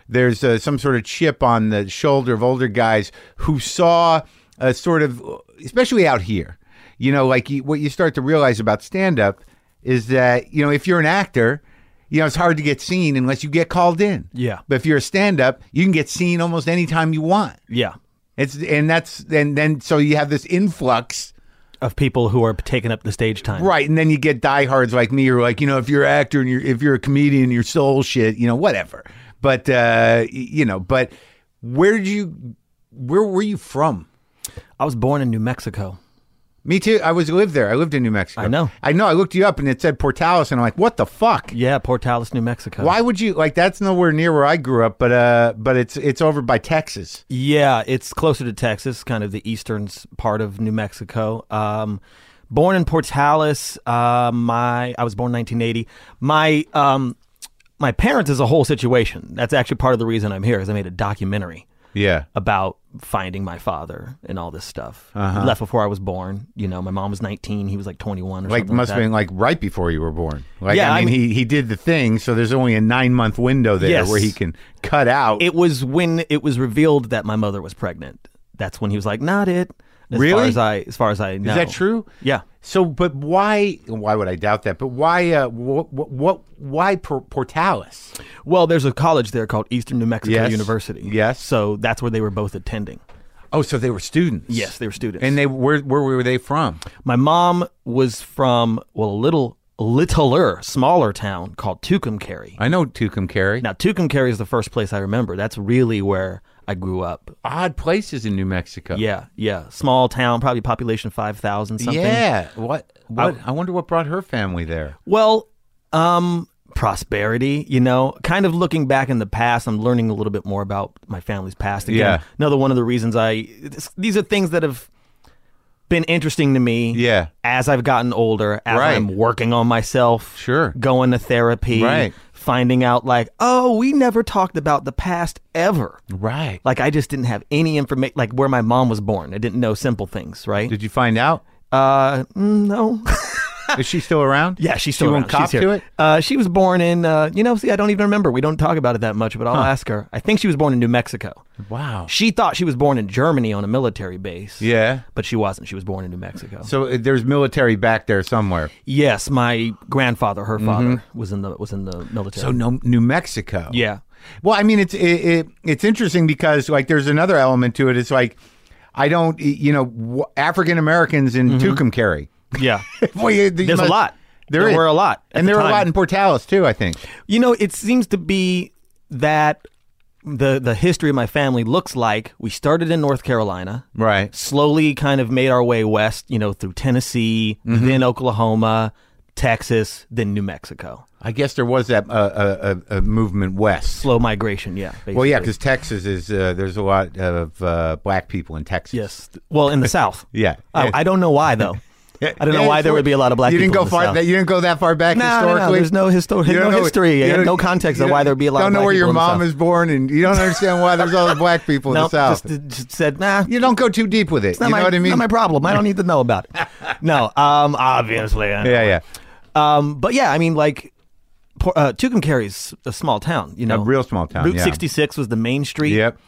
there's uh, some sort of chip on the shoulder of older guys who saw a sort of, especially out here, you know, like you, what you start to realize about stand-up is that, you know, if you're an actor, you know, it's hard to get seen unless you get called in. Yeah. But if you're a stand-up, you can get seen almost anytime you want. Yeah. It's and that's and then so you have this influx Of people who are taking up the stage time. right, and then you get diehards like me who are like, you know, if you're an actor and you're if you're a comedian, you're soul shit, you know, whatever. But uh, you know, but where did you where were you from? I was born in New Mexico. Me too. I was lived there. I lived in New Mexico. I know. I know. I looked you up and it said Portales, and I'm like, what the fuck? Yeah, Portales, New Mexico. Why would you like? That's nowhere near where I grew up, but uh, but it's it's over by Texas. Yeah, it's closer to Texas, kind of the eastern s- part of New Mexico. Um, born in Portales, uh, my I was born in nineteen eighty. My um, my parents is a whole situation. That's actually part of the reason I'm here, is I made a documentary Yeah. about finding my father and all this stuff. Uh-huh. He left before I was born. You know, my mom was nineteen. He was like twenty-one or Like something must like have that. been like right before you were born. Like Yeah, I I mean, mean- he he did the thing, so there's only a nine month window there Yes. where he can cut out. It was when it was revealed that my mother was pregnant. That's when he was like, not it. As Really? far as I, as far as I know. Is that true? Yeah. So, but why? Why would I doubt that? But why? Uh, what? What? what why Por- Portales? Well, there's a college there called Eastern New Mexico Yes. University. Yes. So that's where they were both attending. Oh, so they were students. Yes, they were students. And they where? Where were they from? My mom was from, well, a little, littler, smaller town called Tucumcari. I know Tucumcari. Now, Tucumcari is the first place I remember. That's really where I grew up. Odd places in New Mexico. Yeah, yeah. Small town, probably population five thousand something. Yeah. What? What? I, wonder what brought her family there. Well, um, prosperity, you know, kind of looking back in the past, I'm learning a little bit more about my family's past. Again, Yeah. another one of the reasons I, this, these are things that have been interesting to me. Yeah. As I've gotten older, as Right. I'm working on myself. Sure. Going to therapy. Right. Finding out like, oh, we never talked about the past ever. Right. Like I just didn't have any information, like where my mom was born. I didn't know simple things, right? Did you find out? Uh, mm, no. Is she still around? Yeah, she's still She around. won't cop She's here. to it? Uh, she was born in, uh, you know, see, I don't even remember. We don't talk about it that much, but I'll ask her. I think she was born in New Mexico. Wow. She thought she was born in Germany on a military base. Yeah. But she wasn't. She was born in New Mexico. So uh, there's military back there somewhere. Yes, my grandfather, her father, was in the was in the military. So no, New Mexico. yeah. Well, I mean, it's it, it it's interesting because like there's another element to it. It's like I don't, you know, African Americans in Tucumcari. Yeah. Well, you- you There's must- a lot. There, There is. were a lot at and the there were a time. lot in Portales too. I think. You know, it seems to be that the the history of my family looks like we started in North Carolina. Right. Slowly kind of made our way west, you know, through Tennessee, Mm-hmm. then Oklahoma, Texas, then New Mexico. I guess there was that uh, uh, a, a movement west. Slow migration, yeah. Basically. Well, yeah, because Texas is uh, there's a lot of uh, black people in Texas. yes, well, in the South. Yeah. I, I don't know why though. I don't know Yeah, why it's there what- would be a lot of black you people. didn't go in the far. South. That, you didn't go that far back No, no, historically. no, there's no histo- You no don't know- history, you and don't- no context you of why don't- there'd be a lot Don't of know black where your people in the mom South. is born, and you don't understand why there's all the black people in No, the South. just, just said nah. You don't go too deep with it. It's not You know my, what I mean? Not my problem. I don't need to know about it. No, um, obviously. I know. Yeah, yeah. Um, but yeah, I mean, like, Por- uh, Tucumcari's a small town. You know, A real small town, Route yeah. sixty-six was the main street. Yep.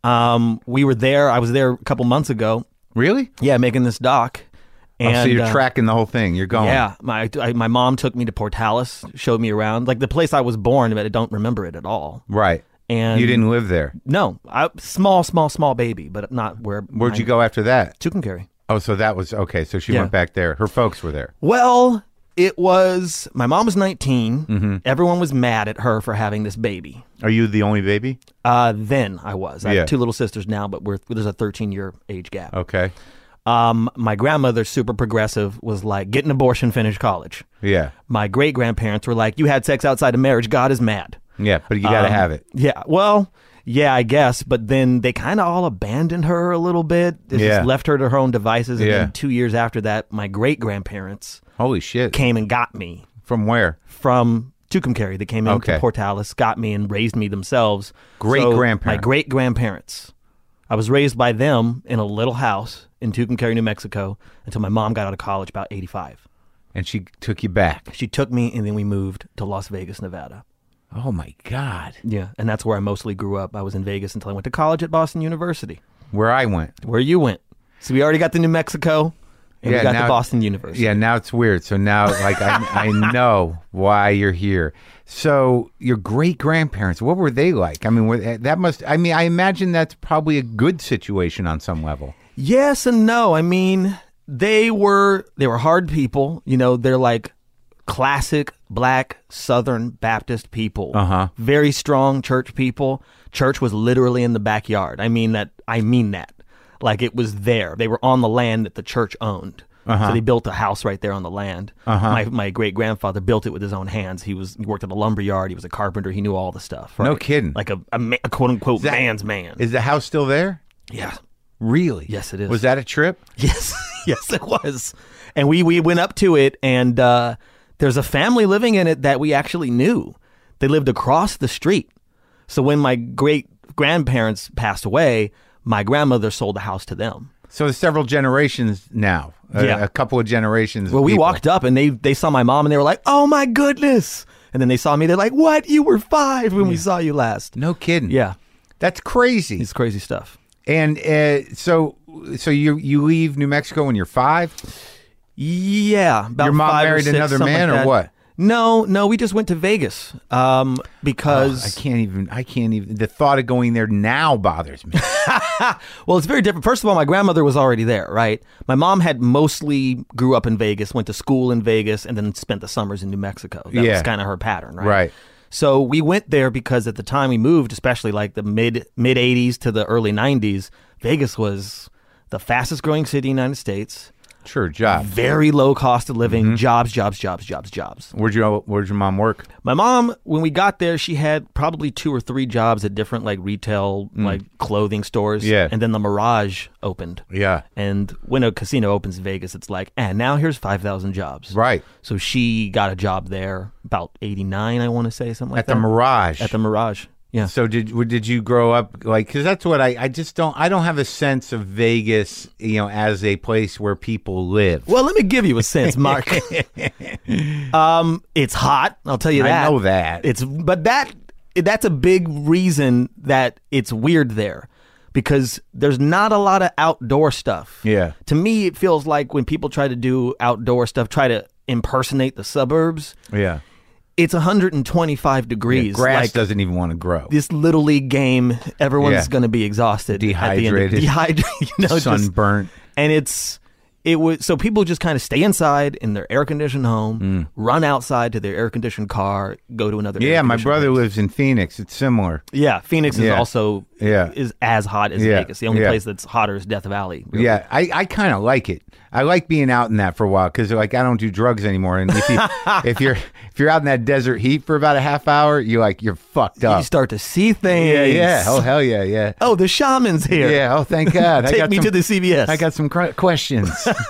Um, we were there. I was there a couple months ago. Really? Yeah, making this doc. And, oh, so you're uh, tracking the whole thing. You're going. Yeah, my I, my mom took me to Portales, showed me around, like the place I was born, but I don't remember it at all. Right. And You didn't live there. No, I, small, small, small baby, but not where. Where'd my- you go after that? Tucumcari. Oh, so that was okay. So she Yeah. went back there. Her folks were there. Well, it was my mom was nineteen. Mm-hmm. Everyone was mad at her for having this baby. Are you the only baby? Uh, then I was. I Yeah. have two little sisters now, but we're, there's a thirteen year age gap. Okay. Um, my grandmother, super progressive, was like, get an abortion, finish college. Yeah. My great grandparents were like, you had sex outside of marriage. God is mad. Yeah, but you got to Um, have it. Yeah. Well, yeah, I guess. But then they kind of all abandoned her a little bit. They Yeah. just left her to her own devices. And Yeah. then two years after that, my great grandparents Holy shit. came and got me From where? from Tucumcari. They came into Okay. Portales, got me, and raised me themselves. Great-grandparents. My great grandparents. I was raised by them in a little house in Tucumcari, New Mexico, until my mom got out of college about eighty-five. And she took you back. She took me, and then we moved to Las Vegas, Nevada. Oh my God. Yeah, and that's where I mostly grew up. I was in Vegas until I went to college at Boston University. Where I went. Where you went. So we already got the New Mexico, and Yeah, we got now- the Boston University. Yeah, now it's weird. So now, like, I, I know why you're here. So your great grandparents, what were they like? I mean, were, that must. I mean, I imagine that's probably a good situation on some level. Yes and no. I mean, they were they were hard people. You know, they're like classic black Southern Baptist people. Uh-huh. Very strong church people. Church was literally in the backyard. I mean that. I mean that. Like it was there. They were on the land that the church owned. Uh-huh. So they built a house right there on the land. Uh-huh. My my great grandfather built it with his own hands. He was he worked at a lumber yard. He was a carpenter. He knew all the stuff. No right? kidding. Like a, a, ma- a quote unquote that- man's man. Is the house still there? Yeah. Really? Yes, it is. Was that a trip? Yes, yes, it was. And we we went up to it, and uh, there's a family living in it that we actually knew. They lived across the street. So when my great grandparents passed away, my grandmother sold the house to them. So there's several generations now. A, Yeah. a couple of generations. of Well, we people. walked up, and they they saw my mom, and they were like, "Oh my goodness!" And then they saw me. They're like, "What? You were five when we saw you last?" No kidding. Yeah, That's crazy. it's crazy stuff. And uh, so, so you you leave New Mexico when you're five? Yeah, about Your mom five or married six, another something man like or that. what? No, no, we just went to Vegas um, because I can't even. I can't even. The thought of going there now bothers me. Well, it's very different. First of all, my grandmother was already there, right? My mom had mostly grew up in Vegas, went to school in Vegas, and then spent the summers in New Mexico. That Yeah. was kind of her pattern, right? Right. So we went there because at the time we moved, especially like the mid mid eighties to the early nineties, Vegas was the fastest growing city in the United States. Sure, job. Very low cost of living, Mm-hmm. jobs, jobs, jobs, jobs, jobs. Where'd your Where'd your mom work? My mom, when we got there, she had probably two or three jobs at different like retail, like clothing stores. Yeah. And then the Mirage opened. Yeah. And when a casino opens in Vegas, it's like, and now here's five thousand jobs. Right. So she got a job there about eighty-nine, I want to say, something like At that. the Mirage. At the Mirage. Yeah. So did did you grow up like? Because that's what I I just don't I don't have a sense of Vegas, you know, as a place where people live. Well, let me give you a sense, Mark. um, it's hot. I'll tell you I that. know that. It's but that that's a big reason that it's weird there, because there's not a lot of outdoor stuff. Yeah. To me, it feels like when people try to do outdoor stuff, try to impersonate the suburbs. Yeah. It's one hundred twenty-five degrees. Grass like, doesn't even want to grow. this little league game, everyone's Yeah. going to be exhausted, at the end of- Dehydrated. dehydrated, you know, just- Sunburnt. and it's it was so people just kind of stay inside in their air conditioned home, run outside to their air conditioned car, go to another. Mm. Yeah, my air-conditioned brother place. lives in Phoenix. It's similar. Yeah, Phoenix is Yeah. also Yeah. is as hot as Yeah. Vegas. The only Yeah. place that's hotter is Death Valley. really. Yeah, I, I kind of like it. I like being out in that for a while because like I don't do drugs anymore. And if you if you're if you're out in that desert heat for about a half hour, you like you're fucked You up. start to see things. Yeah, yeah. Oh hell yeah, yeah. Oh, the shaman's here. Yeah. Oh, thank God. I Take got me some, to the C V S. I got some cr- questions.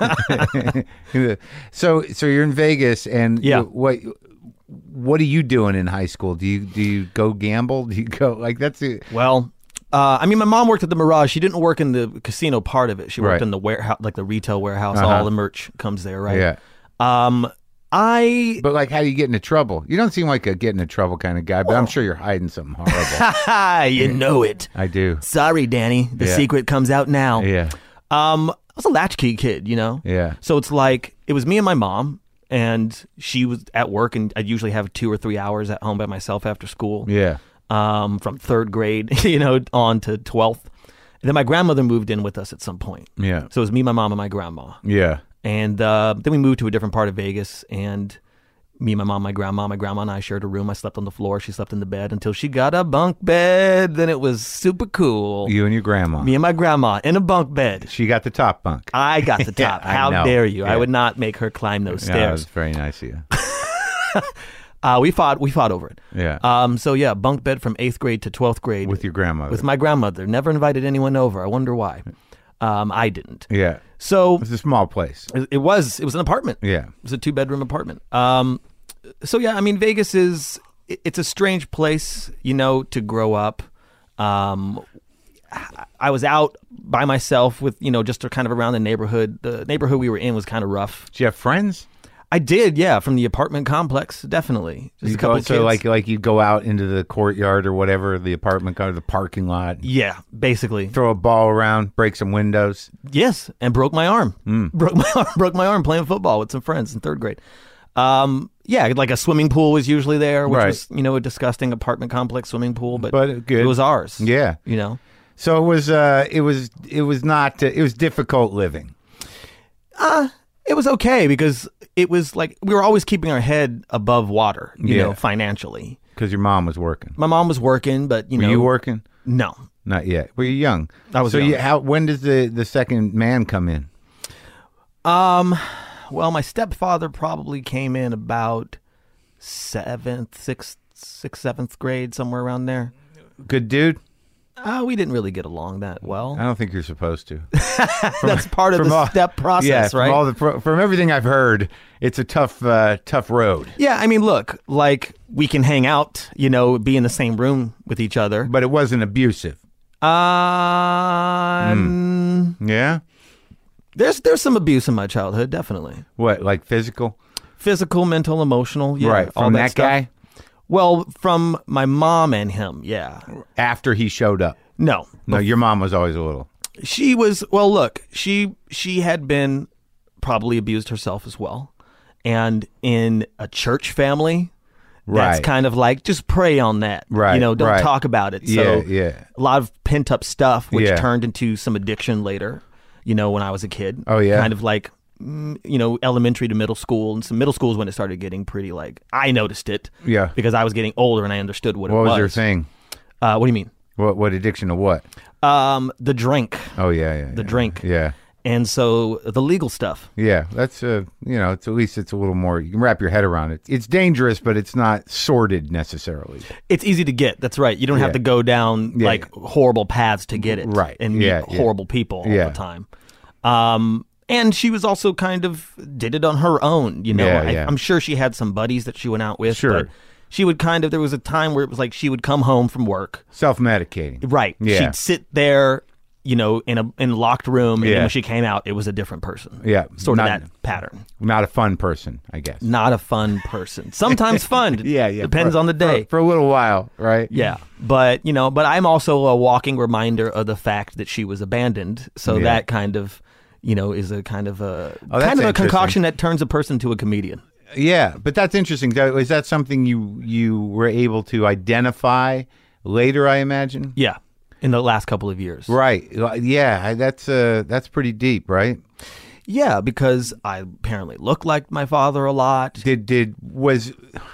so, so you're in Vegas, and Yeah. what what are you doing in high school? Do you do you go gamble? Do you go like that's it? Well, uh, I mean, my mom worked at the Mirage. She didn't work in the casino part of it. She worked Right. in the warehouse, like the retail warehouse. Uh-huh. All the merch comes there, right? Yeah. Um, I But like, how do you get into trouble? You don't seem like a get into trouble kind of guy, but I'm sure you're hiding something horrible. you know it. I do. Sorry, Danny. The Yeah. secret comes out now. Yeah. Um, I was a latchkey kid, you know? Yeah. So it's like, it was me and my mom, and she was at work, and I'd usually have two or three hours at home by myself after school. Yeah. Um, from third grade, you know, on to twelfth. And then my grandmother moved in with us at some point. Yeah. So it was me, my mom, and my grandma. Yeah. And uh, then we moved to a different part of Vegas, and me, my mom, my grandma, my grandma and I shared a room. I slept on the floor. She slept in the bed until she got a bunk bed. Then it was super cool. You and your grandma. Me and my grandma in a bunk bed. She got the top bunk. I got the top. I How know. dare you? Yeah. I would not make her climb those Yeah, that was stairs. very nice of you. Uh, we fought. We fought over it. Yeah. Um. So yeah, bunk bed from eighth grade to twelfth grade With your grandmother. with my grandmother. Never invited anyone over. I wonder why. Um. I didn't. yeah. So It's a small place. it it was. It was an apartment. Yeah. It was a two bedroom apartment. Um, so yeah, I mean, Vegas is it- it's a strange place, you know, to grow up. Um, I was out by myself with, you know, just kind of around the neighborhood. The neighborhood we were in was kind of rough. Do you have friends? I did, yeah, from the apartment complex, definitely. Just You a couple go, of so kids. like like you go out into the courtyard or whatever, the apartment or the parking lot, Yeah, basically. throw a ball around, break some windows. Yes, and broke my arm. Mm. Broke my arm, broke my arm playing football with some friends in third grade. Um, yeah, like a swimming pool was usually there, which Right. was, you know, a disgusting apartment complex swimming pool, but, But good. it was ours. Yeah. You know? So it was uh it was it was not uh, it was difficult living. Uh, it was okay because it was like we were always keeping our head above water, you Yeah. know, financially. Because your mom was working. My mom was working, but, you Were know. you working? No. Not yet. Were you young? I was so young. You, how when does the the second man come in? Um, well, my stepfather probably came in about seventh, sixth, sixth, seventh grade, somewhere around there. Good dude? Uh, we didn't really get along that well. I don't think you're supposed to. That's part of From the all- step process, yeah, from right? all the pro- from everything I've heard, it's a tough uh, tough road. Yeah, I mean, look, like we can hang out, you know, be in the same room with each other. But it wasn't abusive. Uh, mm. Yeah? there's there's some abuse in my childhood, definitely. What, like physical? Physical, mental, emotional, yeah, right. all From that, that, stuff. guy Well, from my mom and him, yeah. after he showed up. No, No, your mom was always a little. she was. Well, look, she she had been probably abused herself as well, and in a church family. That's Right. kind of like just pray on that, Right, You know, don't right. talk about it. Yeah, So yeah. a lot of pent up stuff, which Yeah. turned into some addiction later. You know, when I was a kid. Oh, yeah? kind of like mm, you know, elementary to middle school, and some middle school is when it started getting pretty like I noticed it. Yeah. because I was getting older and I understood what, What it was was. your thing? Uh, what do you mean? What what addiction to what? Um, the drink, Oh yeah, yeah. the yeah. drink, Yeah. and so the legal stuff. Yeah, that's uh, you know, it's at least it's a little more. You can wrap your head around it. It's dangerous, but it's not sordid necessarily. It's easy to get. That's right. You don't have Yeah. to go down Yeah. like horrible paths to get it, Right. And meet Yeah, yeah. horrible people all Yeah. the time. Um, and she was also kind of did it on her own. You know, Yeah, I, yeah. I'm sure she had some buddies that she went out with. Sure. But she would kind of. There was a time where it was like she would come home from work. Self-medicating. Right. Yeah. She'd sit there, you know, in a in a locked room, and Yeah. then when she came out, it was a different person. Yeah, Sort not- of that pattern. Not a fun person, I guess. Not a fun person. Sometimes fun. Yeah, yeah. Depends For- on the day. For, for a little while, right? Yeah, but you know, but I'm also a walking reminder of the fact that she was abandoned. So Yeah. that kind of, you know, is a kind of a Oh, that's kind of a interesting. concoction that turns a person to a comedian. Yeah, but that's interesting. So is that something you you were able to identify later? I imagine. Yeah, in the last couple of years. Right. Yeah, that's uh that's pretty deep, right? Yeah, because I apparently look like my father a lot. Did did was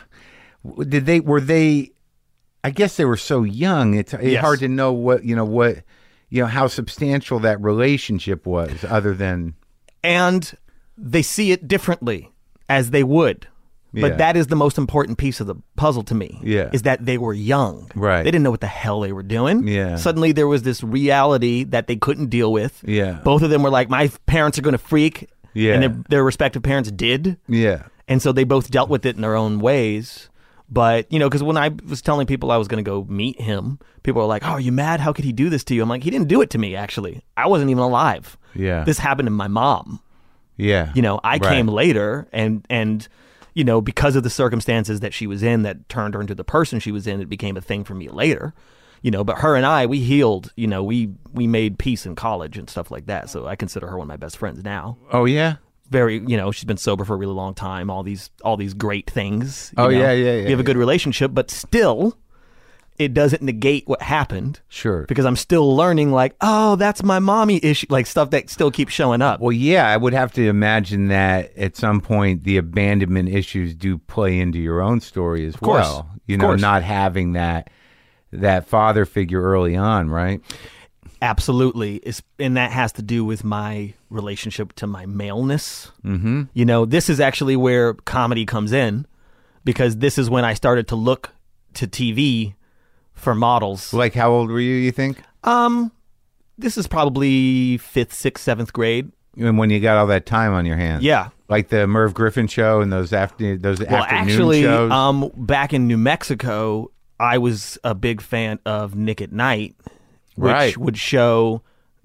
did they were they? I guess they were so young. It's, it's Yes. hard to know what you know what you know how substantial that relationship was, other than And they see it differently as they would. But Yeah. that is the most important piece of the puzzle to me. Yeah. Is that they were young. Right. They didn't know what the hell they were doing. Yeah. Suddenly there was this reality that they couldn't deal with. Yeah. Both of them were like, my parents are going to freak. Yeah. And their, their respective parents did. yeah. And so they both dealt with it in their own ways. But, you know, because when I was telling people I was going to go meet him, people were like, oh, are you mad? How could he do this to you? I'm like, he didn't do it to me, actually. I wasn't even alive. Yeah. This happened to my mom. Yeah. You know, I Right. came later, and and you know, because of the circumstances that she was in that turned her into the person she was in, it became a thing for me later. You know, but her and I, we healed. You know, we we made peace in college and stuff like that. So I consider her one of my best friends now. Oh yeah. Very, you know, she's been sober for a really long time. All these all these great things. you Oh, know. yeah, yeah, yeah, We have a yeah. good relationship, but still, it doesn't negate what happened. Sure. Because I'm still learning, like, oh, that's my mommy issue, like stuff that still keeps showing up. Well, yeah, I would have to imagine that at some point the abandonment issues do play into your own story as course. well. You Of know, course. not having that that father figure early on, right? Absolutely. It's, and that has to do with my relationship to my maleness. Mm-hmm. You know, this is actually where comedy comes in, because this is when I started to look to T V for models. Like, how old were you? You think? Um, this is probably fifth, sixth, seventh grade. And when you got all that time on your hands, Yeah. like the Merv Griffin show and those after those Well, afternoon actually, shows. um, back in New Mexico, I was a big fan of Nick at Night, which Right. would show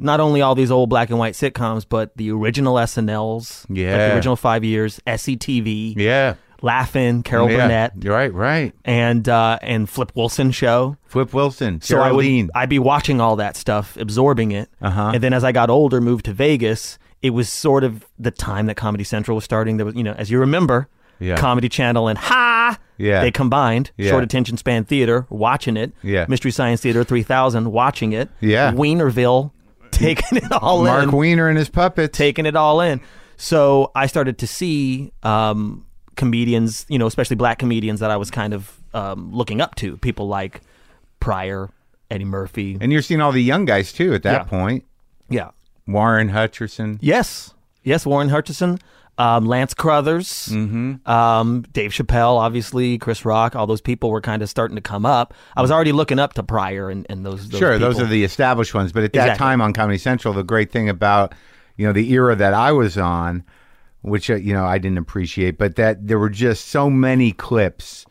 not only all these old black and white sitcoms, but the original S N Ls, like Yeah. the original Five Years, S C T V, Yeah. Laugh-In, Carol yeah. Burnett, You're right, right. and uh, and Flip Wilson show. Flip Wilson, So I would, Geraldine. I'd be watching all that stuff, absorbing it. Uh-huh. And then as I got older, moved to Vegas, it was sort of the time that Comedy Central was starting. There was, you know, as you remember, Yeah. Comedy Channel and Ha! Yeah. They combined. Yeah. Short Attention Span Theater, watching it. Yeah. Mystery Science Theater three thousand, watching it. Yeah. Wienerville, taking it all Mark in. Wiener and his puppets. taking it all in. So I started to see um, comedians, you know, especially black comedians that I was kind of um, looking up to. People like Pryor, Eddie Murphy. And you're seeing all the young guys, too, at that Yeah. point. Yeah. Warren Hutcherson. Yes. Yes, Warren Hutcherson, um, Lance Crothers, Mm-hmm. um, Dave Chappelle, obviously, Chris Rock. All those people were kind of starting to come up. I was already looking up to Pryor and, and those, those Sure, those people. are the established ones. But at that Exactly. time on Comedy Central, the great thing about, you know, the era that I was on, which, uh, you know, I didn't appreciate, but that there were just so many clips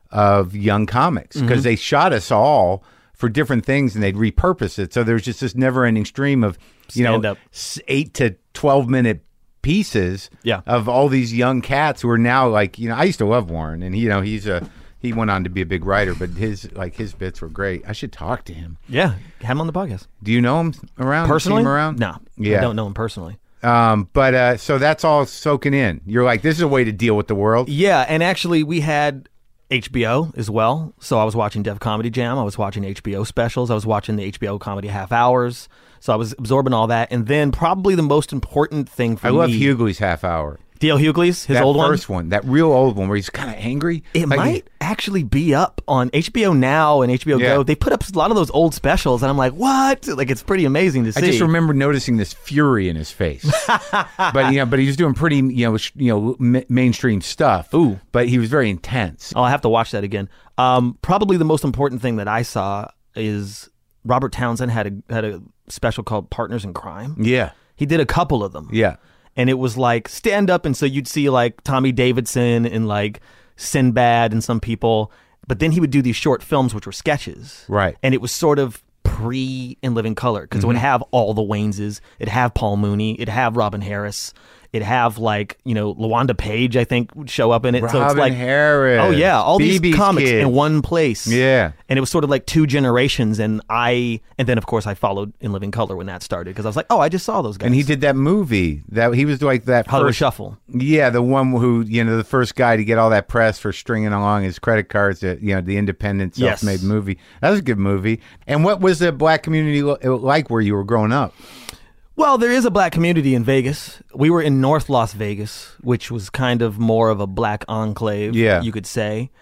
of young comics because Mm-hmm. they shot us all for different things and they'd repurpose it. So there's just this never ending stream of, you know, Stand-up. s- eight to twelve minute pieces Yeah. of all these young cats who are now like, you know, I used to love Warren and, he, you know, he's a, he went on to be a big writer, but his, like his bits were great. I should talk to him. Yeah, have him on the podcast. Do you know him around? You see Personally? him around? No, Yeah. I don't know him personally. Um, but uh, so that's all soaking in. You're like, this is a way to deal with the world. Yeah, and actually we had H B O as well. So I was watching Def Comedy Jam. I was watching H B O specials. I was watching the H B O comedy half hours. So I was absorbing all that. And then probably the most important thing for I me. love Hughley's half hour. D L Hughley's, his that old one. first one, that real old one where he's kind of angry. It Like, might actually be up on H B O Now and H B O Yeah. Go. They put up a lot of those old specials, and I'm like, what? Like, it's pretty amazing to see. I just remember noticing this fury in his face. but you know, but he was doing pretty, you know, sh- you know, ma- mainstream stuff. Ooh. But he was very intense. Oh, I have to watch that again. Um, probably the most important thing that I saw is Robert Townsend had a had a special called Partners in Crime. Yeah. He did a couple of them. Yeah. And it was like stand up, and so you'd see like Tommy Davidson and like Sinbad and some people, but then he would do these short films which were sketches. Right. And it was sort of pre In Living Color because it would have all the Wayneses, it'd have Paul Mooney, it'd have Robin Harris, it'd have like, you know, LaWanda Page, I think, would show up in it. so it's Robin like Harris. Oh yeah, all B these B's comics Kids. in one place. Yeah. And it was sort of like two generations, and I and then of course I followed In Living Color when that started because I was like, oh, I just saw those guys. And he did that movie that he was like that Hollywood first Shuffle. Yeah, the one who, you know, the first guy to get all that press for stringing along his credit cards at, you know, the independent Yes. self-made movie. That was a good movie. And what was the black community lo- like where you were growing up? Well, there is a black community in Vegas. We were in North Las Vegas, which was kind of more of a black enclave, Yeah. you could say.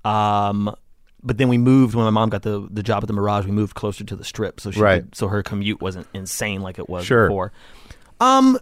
Um, but then we moved when my mom got the, the job at the Mirage. We moved closer to the Strip, so she Right. could, so her commute wasn't insane like it was Sure. before. Um,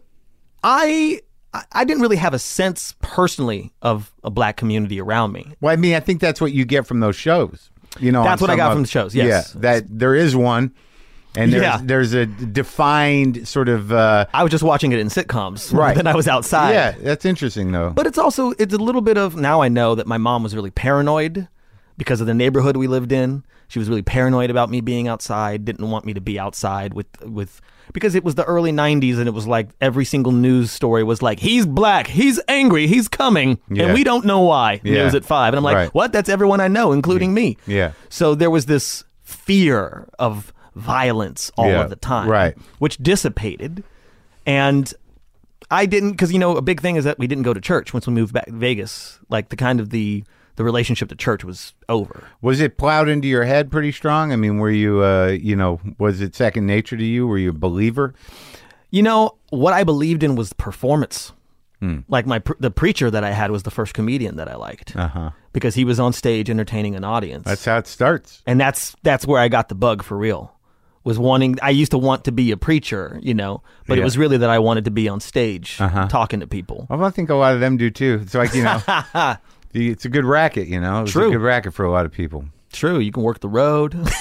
I I- I didn't really have a sense personally of a black community around me. Well, I mean, I think that's what you get from those shows. You know, That's on what I some got of- from the shows, yes. Yeah, that there is one. And there's, Yeah. there's a defined sort of uh, I was just watching it in sitcoms. Right. Then I was outside. yeah, that's interesting though. But it's also, it's a little bit of, now I know that my mom was really paranoid because of the neighborhood we lived in. She was really paranoid about me being outside, didn't want me to be outside with, with, because it was the early nineties and it was like every single news story was like, he's black, he's angry, he's coming, Yeah. and we don't know why. Yeah. It was at five. And I'm like, Right. what? That's everyone I know, including me. Yeah. So there was this fear of violence all Yeah. of the time. Right. Which dissipated. And I didn't, because, you know, a big thing is that we didn't go to church once we moved back to Vegas. Like the kind of the, the relationship to church was over. Was it plowed into your head pretty strong? I mean, were you, uh, you know, was it second nature to you? Were you a believer? You know, what I believed in was performance. Like my pr- the preacher that I had was the first comedian that I liked Uh-huh. because he was on stage entertaining an audience. That's how it starts. and that's that's where I got the bug for real. Was wanting I used to want to be a preacher, you know, but Yeah. it was really that I wanted to be on stage Uh-huh. talking to people. Well, I think a lot of them do too. It's like, you know, it's a good racket, you know. It's True. a good racket for a lot of people. True, you can work the road.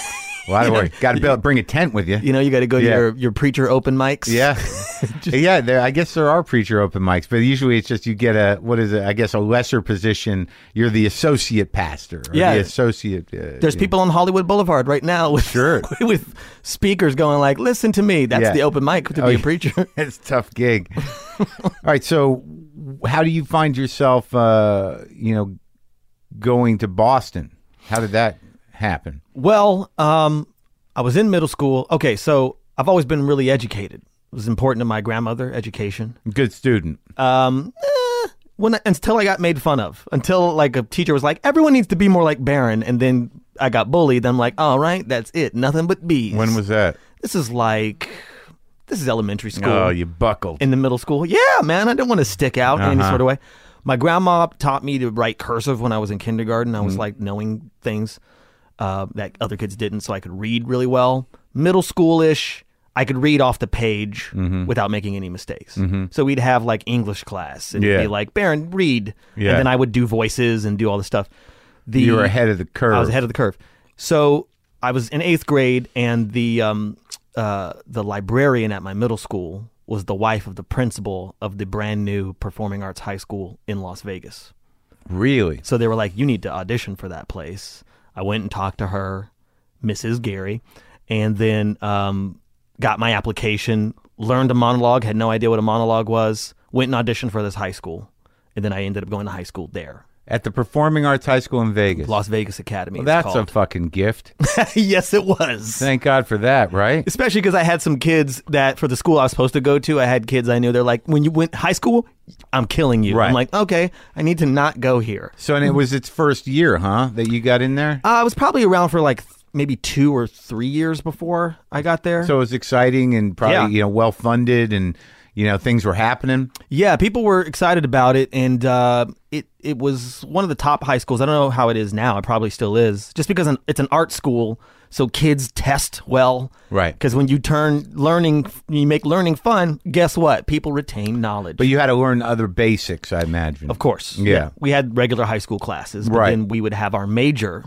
A lot of work. Got to bring a tent with you. You know, you got to go to Yeah. your, your preacher open mics. Yeah. yeah, there, I guess there are preacher open mics, but usually it's just you get a, what is it, I guess a lesser position. You're the associate pastor. Or Yeah. the associate. Uh, There's yeah. people on Hollywood Boulevard right now with, Sure. with speakers going like, listen to me. That's Yeah. the open mic to Oh, be a yeah. preacher. It's a tough gig. All right, so how do you find yourself, uh, you know, going to Boston? How did that happen? Well, um, I was in middle school. Okay, so I've always been really educated. It was important to my grandmother, education. Good student. Um, eh, when I, until I got made fun of, until like a teacher was like, everyone needs to be more like Barron, and then I got bullied. I'm like, all right, that's it, nothing but B's. When was that? This is like, this is elementary school. Oh, you buckled. In the middle school, yeah, man, I didn't want to stick out in any Uh-huh. sort of way. My grandma taught me to write cursive when I was in kindergarten. I was Mm-hmm. like knowing things uh, that other kids didn't, so I could read really well. Middle school-ish, I could read off the page Mm-hmm. without making any mistakes. So we'd have like English class, and Yeah. it'd be like, Barron, read. Yeah. And then I would do voices and do all this stuff. The, You were ahead of the curve. I was ahead of the curve. So I was in eighth grade, and the um, uh, the librarian at my middle school was the wife of the principal of the brand new performing arts high school in Las Vegas. Really? So they were like, you need to audition for that place. I went and talked to her, Missus Gary, and then um, got my application, learned a monologue, had no idea what a monologue was, went and auditioned for this high school, and then I ended up going to high school there. At the Performing Arts High School in Vegas. Las Vegas Academy. Well, it's that's called. a fucking gift. Yes, it was. Thank God for that, right? Especially because I had some kids that for the school I was supposed to go to, I had kids I knew. They're like, when you went high school, I'm killing you. Right. I'm like, okay, I need to not go here. So, and it was its first year, huh, that you got in there? Uh, I was probably around for like th- maybe two or three years before I got there. So it was exciting and probably, Yeah. you know, well funded and, you know, things were happening. Yeah, people were excited about it, and uh, it it was one of the top high schools. I don't know how it is now. It probably still is, just because an, it's an art school, so kids test well. Right. Because when you turn learning, you make learning fun. Guess what? People retain knowledge. But you had to learn other basics, I imagine. Of course. Yeah. We had regular high school classes, but Right. then we would have our major.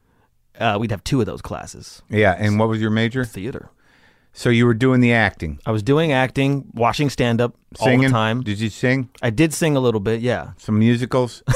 Uh, we'd have two of those classes. Yeah. And what was your major? Theater. So you were doing the acting. I was doing acting, watching stand-up all Singing? the time. Did you sing? I did sing a little bit, yeah. Some musicals?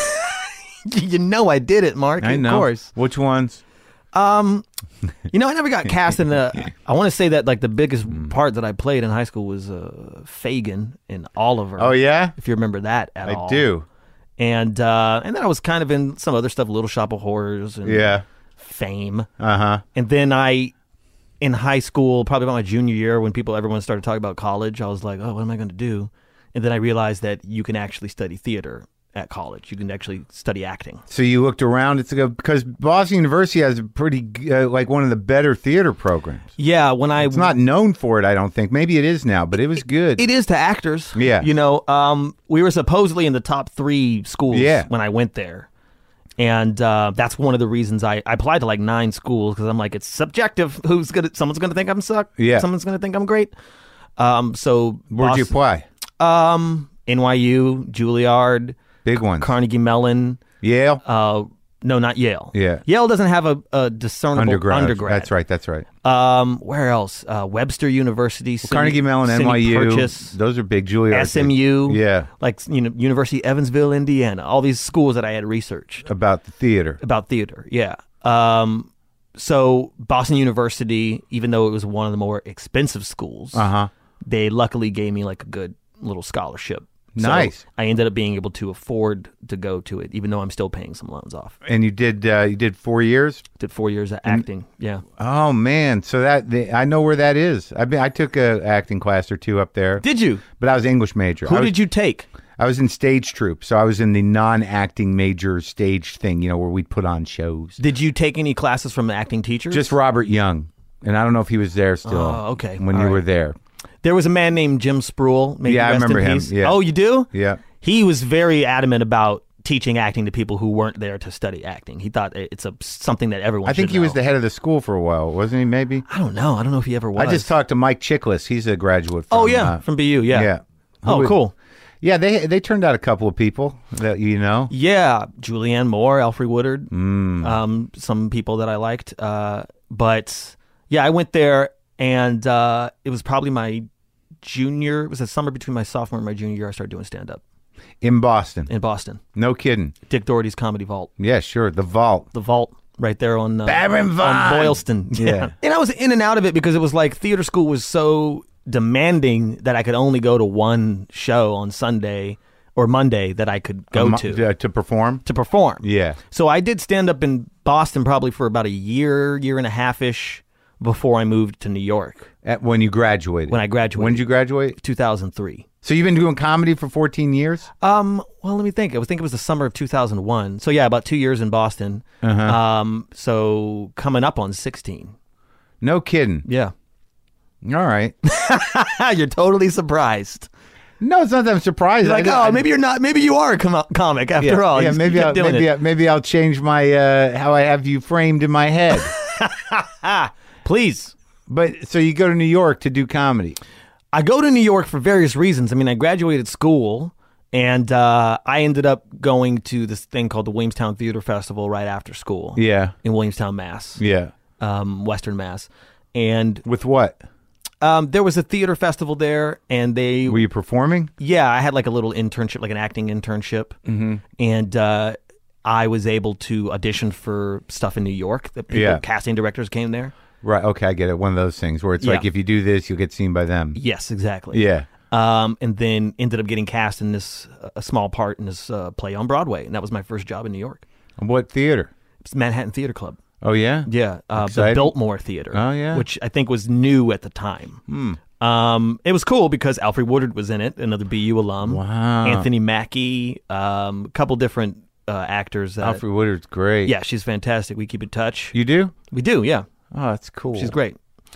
You know I did it, Mark. I know. Of course. Which ones? Um, you know, I never got cast in the. I want to say that like the biggest Hmm. part that I played in high school was uh, Fagin in Oliver. Oh, yeah? If you remember that at I all. do. And uh, and then I was kind of in some other stuff, Little Shop of Horrors and Yeah. Fame. Uh-huh. And then I, in high school, probably about my junior year, when people, everyone started talking about college, I was like, oh, what am I going to do? And then I realized that you can actually study theater at college. You can actually study acting. So you looked around. It's like, because Boston University has a pretty, uh, like one of the better theater programs. Yeah, when I It's not known for it, I don't think. Maybe it is now, but it was good. It is to actors. Yeah. You know, um, we were supposedly in the top three schools Yeah. when I went there. And uh, that's one of the reasons I, I applied to like nine schools because I'm like, it's subjective. Who's gonna? Someone's gonna think I'm suck. Yeah. Someone's gonna think I'm great. Um. So Where'd you Boston- apply? Um. N Y U, Juilliard, Big ones. Carnegie Mellon. Yale? Uh. No, not Yale. Yeah. Yale doesn't have a, a discernible Undergrad. undergrad. That's right. That's right. Um. Where else? Uh. Webster University. SUNY- Carnegie Mellon, SUNY N Y U. Purchase. Those are big. Juilliard. S M U, Yeah. like you know, University of Evansville, Indiana, all these schools that I had researched About the theater. about theater. Yeah. Um, so Boston University, even though it was one of the more expensive schools, Uh-huh. they luckily gave me like a good little scholarship. So Nice. I ended up being able to afford to go to it, even though I'm still paying some loans off. And you did uh, you did four years? Did four years of acting. Yeah. Oh man, so that the, I know where that is. I mean, I took a acting class or two up there, Did you? but I was English major. Who I was, did you take? I was in stage troupe, so I was in the non-acting major stage thing, you know, where we'd put on shows. Did you take any classes from acting teachers? Just Robert Young, and I don't know if he was there still. Oh, okay. When All you right. were there. There was a man named Jim Spruill. May he Yeah, I rest in remember him. peace. Yeah. Oh, you do? Yeah. He was very adamant about teaching acting to people who weren't there to study acting. He thought it's a something that everyone I think should he was know. the head of the school for a while, wasn't he? Maybe. I don't know. I don't know if he ever was. I just talked to Mike Chiklis. He's a graduate. From, Oh, yeah. uh, from B U. Yeah. yeah. Who Oh, would- cool. Yeah, they they turned out a couple of people that you know. Yeah. Julianne Moore, Alfre Woodard, Mm. um, some people that I liked. Uh, but Yeah, I went there, and uh, it was probably my junior. It was the summer between my sophomore and my junior year. I started doing stand up In Boston. in Boston. No kidding. Dick Doherty's Comedy Vault. Yeah, sure. The Vault. The Vault. Right there on, uh, Baron on Vaughn. Boylston. Yeah. And I was in and out of it because it was like theater school was so demanding that I could only go to one show on Sunday or Monday that I could go Um, to uh, to perform? to perform. Yeah. So I did stand up in Boston probably for about a year, year and a half ish before I moved to New York At, when you graduated. when I graduated. When did you graduate? two thousand three. So you've been doing comedy for fourteen years? Um, well, let me think. I was think it was the summer of two thousand one. So yeah, about two years in Boston. Uh-huh. Um, so coming up on sixteen. No kidding. Yeah. All right. You're totally surprised. No, it's not that I'm surprised. You're like, I- oh, I- maybe you're not. Maybe you are a com- comic after yeah, all. Yeah, You- you maybe kept I'll, doing maybe, it. I, maybe I'll change my uh, how I have you framed in my head. Please. But so you go to New York to do comedy. I go to New York for various reasons. I mean, I graduated school, and uh, I ended up going to this thing called the Williamstown Theater Festival right after school. Yeah. In Williamstown, Mass. Yeah. Um, Western Mass. And With what? um, there was a theater festival there, and they... Were you performing? Yeah, I had like a little internship, like an acting internship. Mm-hmm. And uh, I was able to audition for stuff in New York. The people, Yeah. casting directors came there. Right. Okay, I get it. One of those things where it's like Yeah. if you do this, you'll get seen by them. Yes, exactly. Yeah. Um, and then ended up getting cast in this a small part in this uh, play on Broadway, and that was my first job in New York. What theater? It's Manhattan Theater Club. Oh yeah. Yeah, uh, the Exciting. Biltmore Theater. Oh, yeah. which I think was new at the time. Hmm. Um, it was cool because Alfred Woodard was in it, another B U alum. Wow. Anthony Mackie, um, a couple different uh, actors. That, Alfred Woodard's great. Yeah, she's fantastic. We keep in touch. You do? We do, yeah. Oh, that's cool. She's great.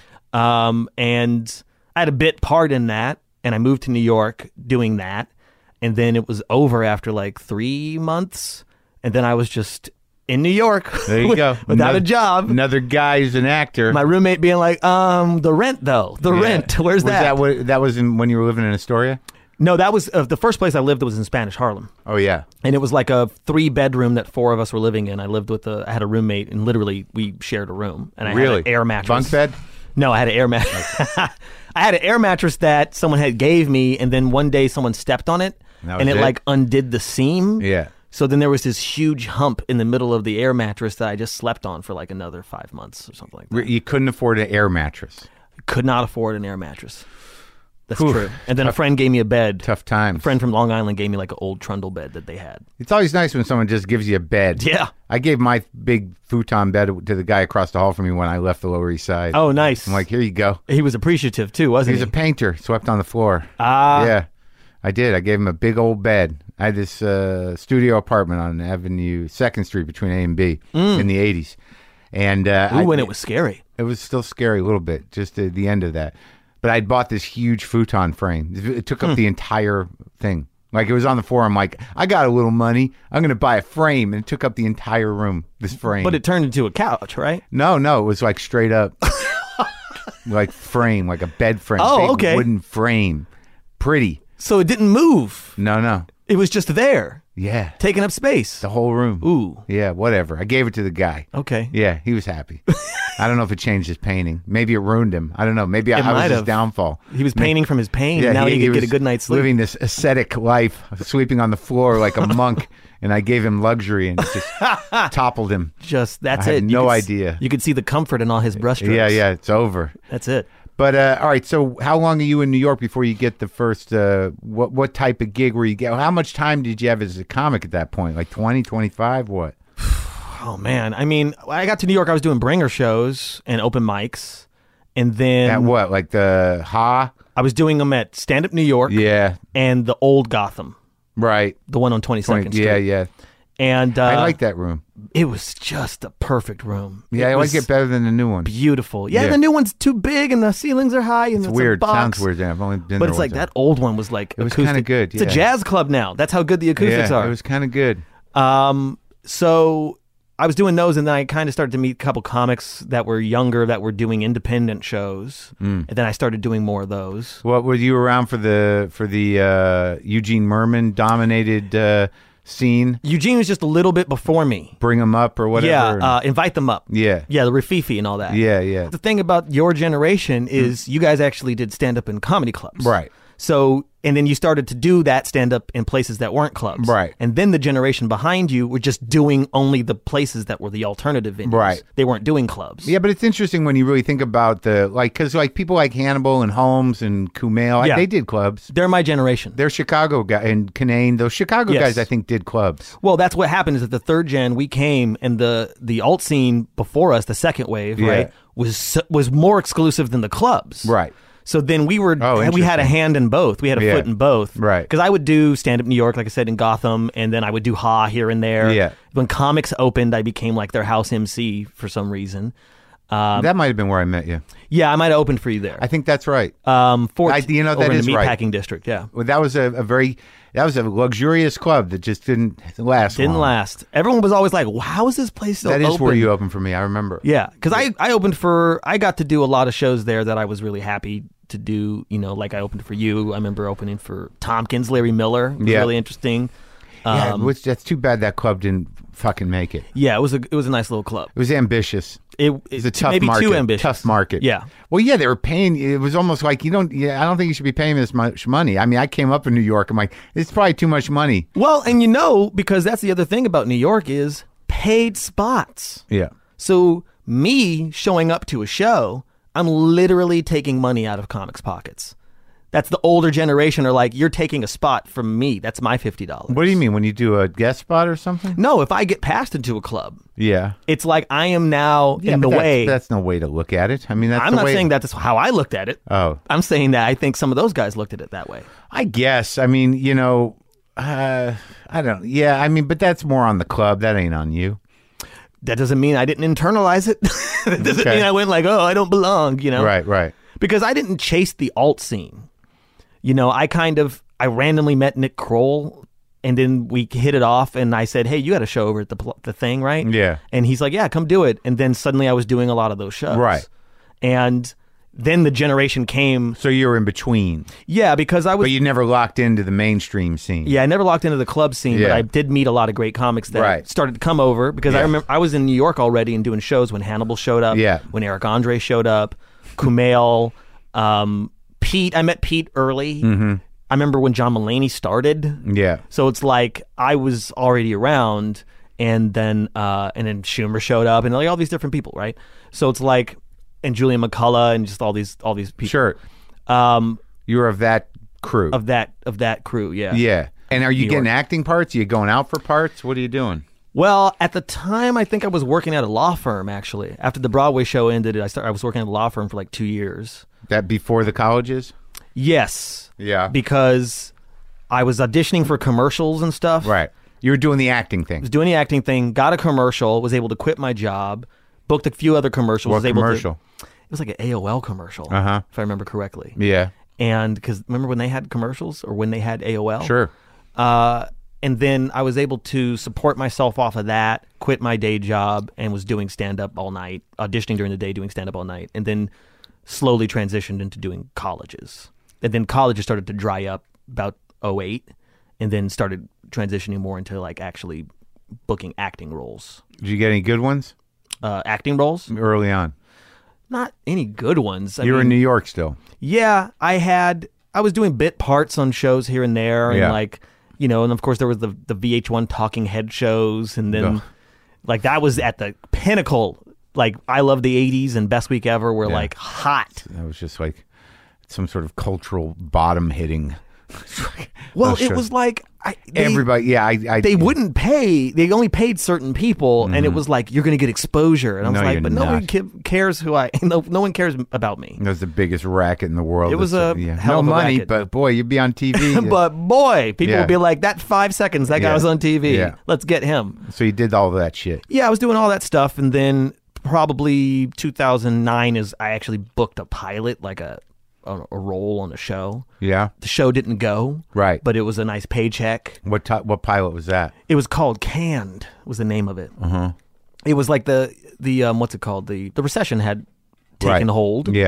Um, and I had a bit part in that, and I moved to New York doing that, and then it was over after like three months, and then I was just in New York. There you with- go. without Another- a job. Another guy who's an actor. My roommate being like, um, the rent though, the Yeah. rent, where's was that? that? What, that was in, when you were living in Astoria? No, that was uh, the first place I lived was in Spanish Harlem. Oh yeah. And it was like a three bedroom that four of us were living in. I lived with a, I had a roommate, and literally we shared a room. And I Really? had an air mattress. Bunk bed? No, I had an air mattress. I had an air mattress that someone had gave me, and then one day someone stepped on it, That and was it, it? like undid the seam. Yeah. So then there was this huge hump in the middle of the air mattress that I just slept on for like another five months or something like that. You couldn't afford an air mattress. Could not afford an air mattress. That's Whew. true. And then a friend gave me a bed. Tough times. A friend from Long Island gave me like an old trundle bed that they had. It's always nice when someone just gives you a bed. Yeah. I gave my big futon bed to the guy across the hall from me when I left the Lower East Side. Oh, nice. I'm like, here you go. He was appreciative too, wasn't He's he? a painter, swept on the floor. Ah. Yeah, I did. I gave him a big old bed. I had this uh, studio apartment on Avenue Second Street between A and B in the eighties, and uh, Mm. Ooh, I, when it was scary. it was still scary a little bit, just at the end of that. But I'd bought this huge futon frame. It took up Hmm. the entire thing. Like it was on the floor. I'm like, I got a little money. I'm going to buy a frame, and it took up the entire room. This frame. But it turned into a couch, right? No, no, it was like straight up, like frame, like a bed frame. Oh, big okay. wooden frame, pretty. So it didn't move. No, no, It was just there, yeah, taking up space. the whole room. Ooh. Yeah, whatever. I gave it to the guy. Okay. Yeah, he was happy. I don't know if it changed his painting. Maybe it ruined him. I don't know. Maybe I, It I was might his have. downfall. He was painting from his pain, and now he, could get a was good night's sleep. Living this ascetic life, sweeping on the floor like a monk, and I gave him luxury and just toppled him. Just that's I had it. You no could s- idea. You could see the comfort in all his brushstrokes. Yeah, yeah, it's over. That's it. But uh, all right, so how long are you in New York before you get the first? Uh, what what type of gig were you get? How much time did you have as a comic at that point? Like twenty, twenty-five? What? Oh man, I mean, when I got to New York, I was doing bringer shows and open mics, and then At what? Like the Ha? I was doing them at Stand Up New York Yeah, and the Old Gotham, right. the one on twenty-second Twenty- Street. yeah, yeah. And uh, I like that room. It was just a perfect room. Yeah, I was like it better than the new one. Beautiful. Yeah, Yeah. the new one's too big and the ceilings are high and It's it's weird. A box. Sounds weird. Yeah, I've only been But there it's like one that old one was like It was acoustic. kinda good, It's a yeah. jazz club now. That's how good the time. acoustics Yeah, are. it was kind of good. Um, so I was doing those, and then I kind of started to meet a couple comics that were younger that were doing independent shows, Mm. and then I started doing more of those. What were you around for the for the uh, Eugene Merman dominated uh, scene? Eugene was just a little bit before me. Bring them up or whatever? Yeah, and- uh, invite them up. Yeah. Yeah, the Rafifi and all that. Yeah, yeah. The thing about your generation is you guys actually did stand-up in comedy clubs. Right. So, and then you started to do that stand-up in places that weren't clubs. Right. And then the generation behind you were just doing only the places that were the alternative venues. Right. They weren't doing clubs. Yeah, but it's interesting when you really think about the, like, because like people like Hannibal and Holmes and Kumail, like, Yeah. they did clubs. They're my generation. They're Chicago guys, and Kinane, those Chicago Yes. guys, I think, did clubs. Well, that's what happened is that the third gen, we came and the the alt scene before us, the second wave, Yeah. right, was was more exclusive than the clubs. Right. So then we were, Oh, we had a interesting. hand in both. We had a Yeah. foot in both. Right. Because I would do stand-up New York, like I said, in Gotham, and then I would do Ha here and there. Yeah. When comics opened, I became like their house M C for some reason. Um, that might have been where I met you. yeah, I might have opened for you there. I think that's right. um, for, I- you know, that over in is the right. meatpacking district, yeah. Well, that was a, a very, that was a luxurious club that just didn't last Didn't long. last. Everyone was always like, well, how is this place still That open? is where you opened for me, I remember. Yeah, because I, I opened for, I got to do a lot of shows there that I was really happy to do. You know, like I opened for you. I remember opening for Tompkins, Larry Miller. It was Yeah. really interesting. Yeah, Um, which, that's too bad that club didn't fucking make it. yeah, it was a it was a nice little club. It was ambitious. It, It was a tough maybe market. too ambitious. Tough market. Yeah. Well, yeah, they were paying. It was almost like you don't. Yeah, I don't think you should be paying this much money. I mean, I came up in New York. I'm like, it's probably too much money. Well, and you know, because that's the other thing about New York is paid spots. Yeah. So me showing up to a show, I'm literally taking money out of comics' pockets. That's the older generation are like, you're taking a spot from me. That's my fifty dollars. What do you mean when you do a guest spot or something? No, if I get passed into a club, Yeah. it's like I am now Yeah, in but the that's, way. That's no way to look at it. I mean, that's I'm the not way- saying that's how I looked at it. Oh, I'm saying that I think some of those guys looked at it that way. I guess. I mean, you know, uh, I don't. Yeah, I mean, but that's more on the club. That ain't on you. That doesn't mean I didn't internalize it. That doesn't Okay. mean I went like, oh, I don't belong, you know? Right. Right. Because I didn't chase the alt scene. You know, I kind of, I randomly met Nick Kroll and then we hit it off and I said, hey, you got a show over at the pl- the thing, right? Yeah. And he's like, yeah, come do it. And then suddenly I was doing a lot of those shows. Right. And then the generation came. So you're in between, Yeah, because I was, but you never locked into the mainstream scene. yeah, I never locked into the club scene, but Yeah. I did meet a lot of great comics that Right. started to come over because I Yeah. remember I was in New York already and doing shows when Hannibal showed up, Yeah. when Eric Andre showed up, Kumail, um, Pete. I met Pete early. Mm-hmm. I remember when John Mulaney started. Yeah. So it's like I was already around, and then uh, and then Schumer showed up, and like all these different people, right? So it's like, and Julian McCullough, and just all these all these people. Sure. Um, You were of that crew. of that of that crew, yeah. yeah. And are you New getting York. acting parts? Are you going out for parts? What are you doing? Well, at the time, I think I was working at a law firm. Actually, after the Broadway show ended, I started. I was working at a law firm for like two years. That before the colleges? Yes. Yeah. Because I was auditioning for commercials and stuff. Right. You were doing the acting thing. Was doing the acting thing. Got a commercial. Was able to quit my job. Booked a few other commercials. What was able commercial? To, it was like an A O L commercial. Uh-huh. If I remember correctly. Yeah. And because remember when they had commercials or when they had A O L? Sure. Uh, and then I was able to support myself off of that, quit my day job, and was doing stand-up all night, auditioning during the day, doing stand-up all night, and then slowly transitioned into doing colleges. And then colleges started to dry up about oh eight, and then started transitioning more into like actually booking acting roles. Did you get any good ones Uh, acting roles? early on? Not any good ones. I you were in mean, New York still. Yeah, I had. I was doing bit parts on shows here and there, and Yeah. like, you know, and of course there was the the V H one talking head shows, and then Ugh. like that was at the pinnacle. Like I Love the eighties and Best Week Ever were Yeah. like hot. That was just like some sort of cultural bottom hitting. Well, Those it shows. was like I, they, Everybody, yeah, I, I they wouldn't pay. They only paid certain people, and it was like you're going to get exposure. And I was Mm-hmm. No, like, you're but no one not. ca- cares who I. No, no one cares about me. It was the biggest racket in the world. It was That's- a yeah. hell no of a money, racket. but boy, you'd be on T V. But boy, people Yeah. would be like, that five seconds that guy Yeah. was on T V. Yeah. Let's get him. So you did all of that shit. Yeah, I was doing all that stuff, and then probably two thousand nine is I actually booked a pilot, like a a, a role on a show. Yeah, The show didn't go, right. but it was a nice paycheck. what ti what pilot was that? It was called Canned. Was the name of it. Uh-huh. It was like the the um, what's it called? The the recession had taken Right. hold. Yeah,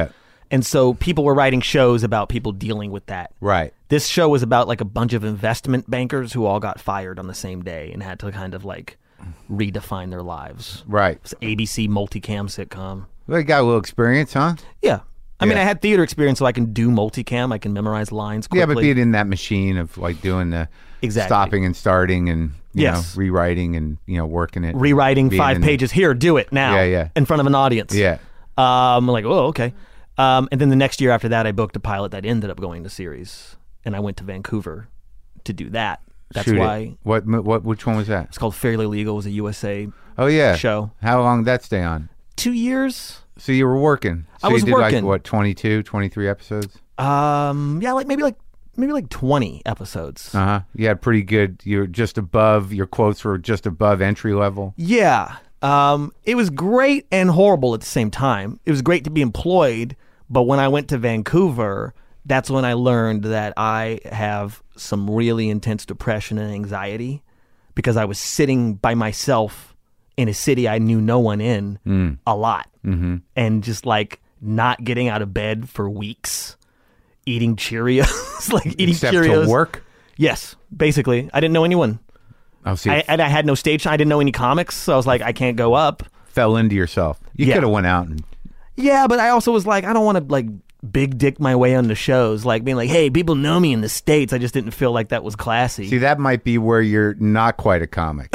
And so people were writing shows about people dealing with that. Right. This show was about like a bunch of investment bankers who all got fired on the same day and had to kind of like redefine their lives. Right. It's A B C multicam sitcom. Well, you got a little experience, huh? Yeah. I mean, Yeah. I had theater experience, so I can do multicam. I can memorize lines quickly. Yeah, but being in that machine of like doing the Exactly. stopping and starting and you Yes. know rewriting and you know working it, Rewriting being five in- pages. Here, do it now. Yeah, yeah. In front of an audience. Yeah. Um, like, oh, okay. Um, and then the next year after that, I booked a pilot that ended up going to series, and I went to Vancouver to do that. That's Shoot it. why What what which one was that? it's called Fairly Legal. It was a U S A Oh yeah, show. How long did that stay on? Two years. So you were working. So I was you did working. like what twenty-two, twenty-three episodes? Um, yeah, like maybe like maybe like twenty episodes. Uh huh. You had pretty good. You're just above. Your quotes were just above entry level. Yeah. Um, it was great and horrible at the same time. It was great to be employed, but when I went to Vancouver, that's when I learned that I have some really intense depression and anxiety because I was sitting by myself in a city I knew no one in Mm. a lot. Mm-hmm. And just like not getting out of bed for weeks, eating Cheerios, like eating Except Cheerios. to work. Yes, basically. I didn't know anyone. Oh, see, I, and I had no stage. I didn't know any comics, so I was like, I can't go up. fell into yourself. You Yeah. could have went out and Yeah, but I also was like, I don't want to like big dick my way onto shows, like being like, hey, people know me in the States. I just didn't feel like that was classy. see. That might be where you're not quite a comic.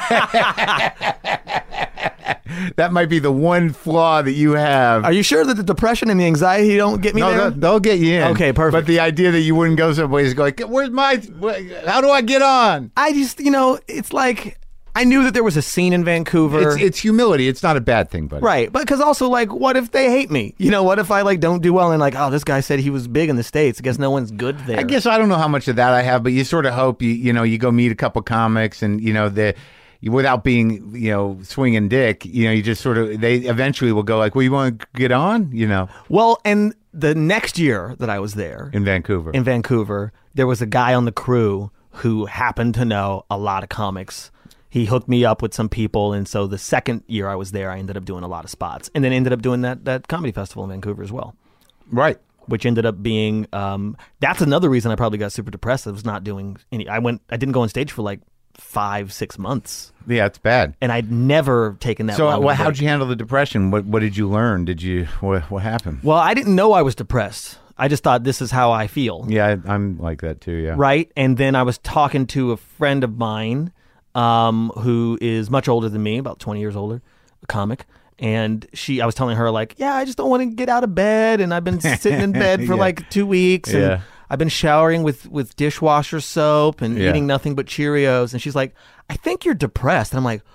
That might be the one flaw that you have. Are you sure that the depression and the anxiety don't get me No, there? they'll, they'll get you in. Okay, perfect. But the idea that you wouldn't go someplace and go like, "Where's my? wh- How do I get on?" I just, you know, it's like I knew that there was a scene in Vancouver. It's it's humility. It's not a bad thing, buddy. Right, but because also, like, what if they hate me? You know, what if I like don't do well and like, oh, this guy said he was big in the States. I guess no one's good there. I guess I don't know how much of that I have, but you sort of hope you you know you go meet a couple comics and you know the. You, without being, you know, swinging dick, you know, you just sort of, they eventually will go like, well, you want to get on, you know, Well, and the next year that I was there in Vancouver. in Vancouver, there was a guy on the crew who happened to know a lot of comics. He hooked me up with some people, and so the second year I was there, I ended up doing a lot of spots, and then ended up doing that that comedy festival in Vancouver as well, Right. which ended up being um, that's another reason I probably got super depressed. I was not doing any. I went. I didn't go on stage for like five, six months, Yeah, it's bad. and I'd never taken that. So, long of well, a how'd break. you handle the depression? What What did you learn? Did you what What happened? Well, I didn't know I was depressed. I just thought this is how I feel. Yeah, I, I'm like that too. Yeah. Right. And then I was talking to a friend of mine um, who is much older than me, about twenty years older, a comic. And she, I was telling her, like, yeah, I just don't want to get out of bed. And I've been sitting in bed for Yeah. like two weeks. And Yeah. I've been showering with, with dishwasher soap and Yeah. eating nothing but Cheerios. And she's like, I think you're depressed. And I'm like,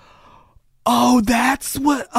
oh, that's what,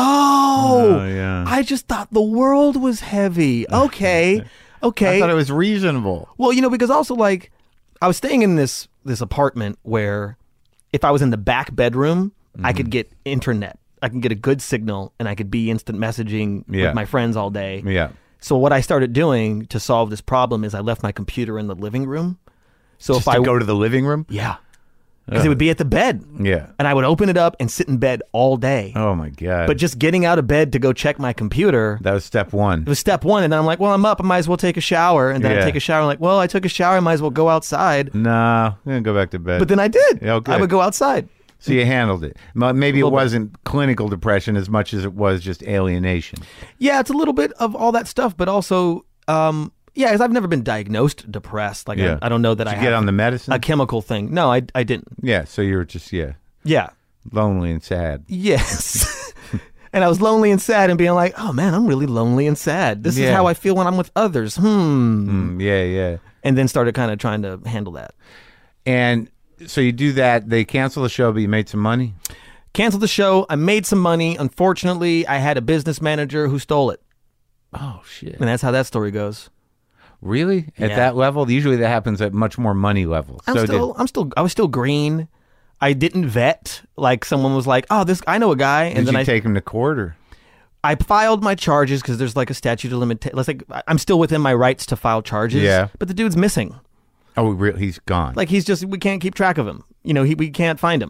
oh. Oh, yeah. I just thought the world was heavy. Okay. Okay. I thought it was reasonable. Well, you know, because also like I was staying in this this apartment where if I was in the back bedroom, I Mm-hmm. could get internet. I can get a good signal and I could be instant messaging Yeah. with my friends all day. Yeah. So what I started doing to solve this problem is I left my computer in the living room. So Just if to I go to the living room. yeah. Because it would be at the bed. Yeah. And I would open it up and sit in bed all day. Oh my god. But just getting out of bed to go check my computer that was step one. it was step one, and then I'm like, well, I'm up. I might as well take a shower. And then I Yeah. take a shower. I'm like, well, I took a shower. I might as well go outside. Nah, I'm gonna go back to bed. But then I did. Yeah, okay. I would go outside. so you handled it. M- Maybe it little bit. wasn't clinical depression as much as it was just alienation. Yeah, it's a little bit of all that stuff, but also, um, yeah, because I've never been diagnosed depressed. Like, Yeah. I, I don't know that Did I you have get on the medicine? a chemical thing. No, I, I didn't. Yeah. So you were just yeah Yeah. lonely and sad. Yes. And I was lonely and sad and being like, oh, man, I'm really lonely and sad. This is Yeah. how I feel when I'm with others. Hmm. Mm, yeah, yeah. And then started kind of trying to handle that. And so you do that. They cancel the show, but you made some money. Canceled the show. I made some money. Unfortunately, I had a business manager who stole it. Oh shit! And that's how that story goes. Really? At Yeah. that level? Usually that happens at much more money level. I'm so still, I'm still, I was still green. I didn't vet. Like someone was like, "Oh, this, I know a guy," did, and did then you I, take him to court or? I filed my charges because there's like a statute of limitations. Let's like, I'm still within my rights to file charges. Yeah. But the dude's missing. Oh, re- he's gone. Like he's just, we can't keep track of him. You know, he, we can't find him.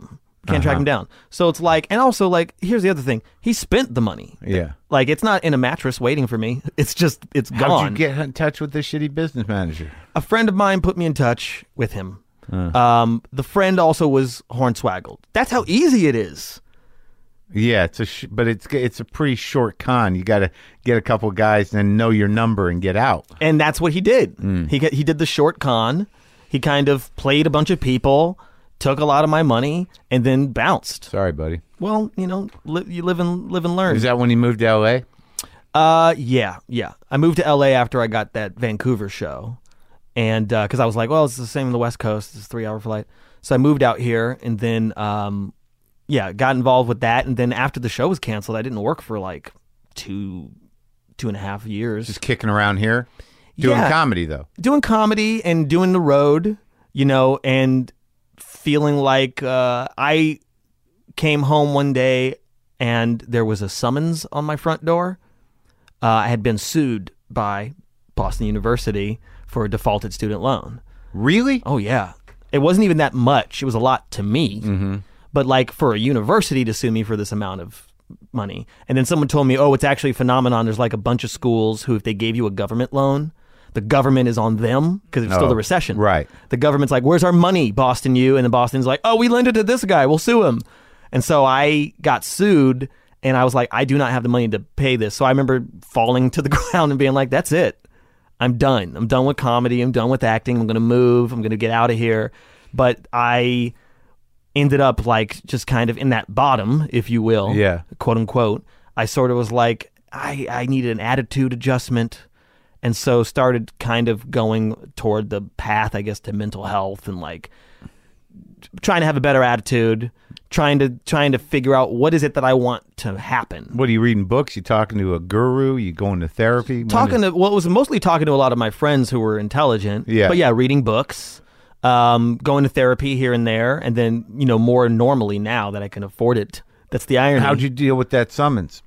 Can't track Uh-huh. him down. So it's like, and also like, here's the other thing. He spent the money. Yeah. Like, it's not in a mattress waiting for me. It's just, it's How'd gone. you get in touch with the shitty business manager? A friend of mine put me in touch with him. Um, the friend also was hornswaggled. That's how easy it is. Yeah, it's a sh- but it's it's a pretty short con. You got to get a couple guys and know your number and get out. And that's what he did. He got, he did the short con. He kind of played a bunch of people, took a lot of my money, and then bounced. Sorry, buddy. Well, you know, li- you live and live and learn. Is that when you moved to L A? Uh, yeah, yeah. I moved to L A after I got that Vancouver show, and because I was like, well, it's the same on the West Coast. It's a three-hour flight. So I moved out here, and then, um, yeah, got involved with that. And then after the show was canceled, I didn't work for like two, two and a half years. Just kicking around here, doing Yeah. comedy though. Doing comedy and doing the road, you know, and feeling like uh, I came home one day and there was a summons on my front door. Uh, I had been sued by Boston University for a defaulted student loan. Really? Oh, yeah. It wasn't even that much. It was a lot to me. Mm-hmm. But like for a university to sue me for this amount of money. And then someone told me, oh, it's actually a phenomenon. There's like a bunch of schools who, if they gave you a government loan, the government is on them because it's still Oh, the recession. right. The government's like, where's our money, Boston U? And then Boston's like, oh, we lend it to this guy. We'll sue him. And so I got sued and I was like, I do not have the money to pay this. So I remember falling to the ground and being like, that's it. I'm done. I'm done with comedy. I'm done with acting. I'm going to move. I'm going to get out of here. But I ended up like just kind of in that bottom, if you will, Yeah. quote unquote. I sort of was like, I, I needed an attitude adjustment. And so started kind of going toward the path, I guess, to mental health and like trying to have a better attitude, trying to trying to figure out what is it that I want to happen. What are you reading books? You talking to a guru? You going to therapy? When Talking is- to, well, it was mostly talking to a lot of my friends who were intelligent. Yeah. But yeah, reading books, um, going to therapy here and there, and then, you know, more normally now that I can afford it. That's the irony. How'd you deal with that summons?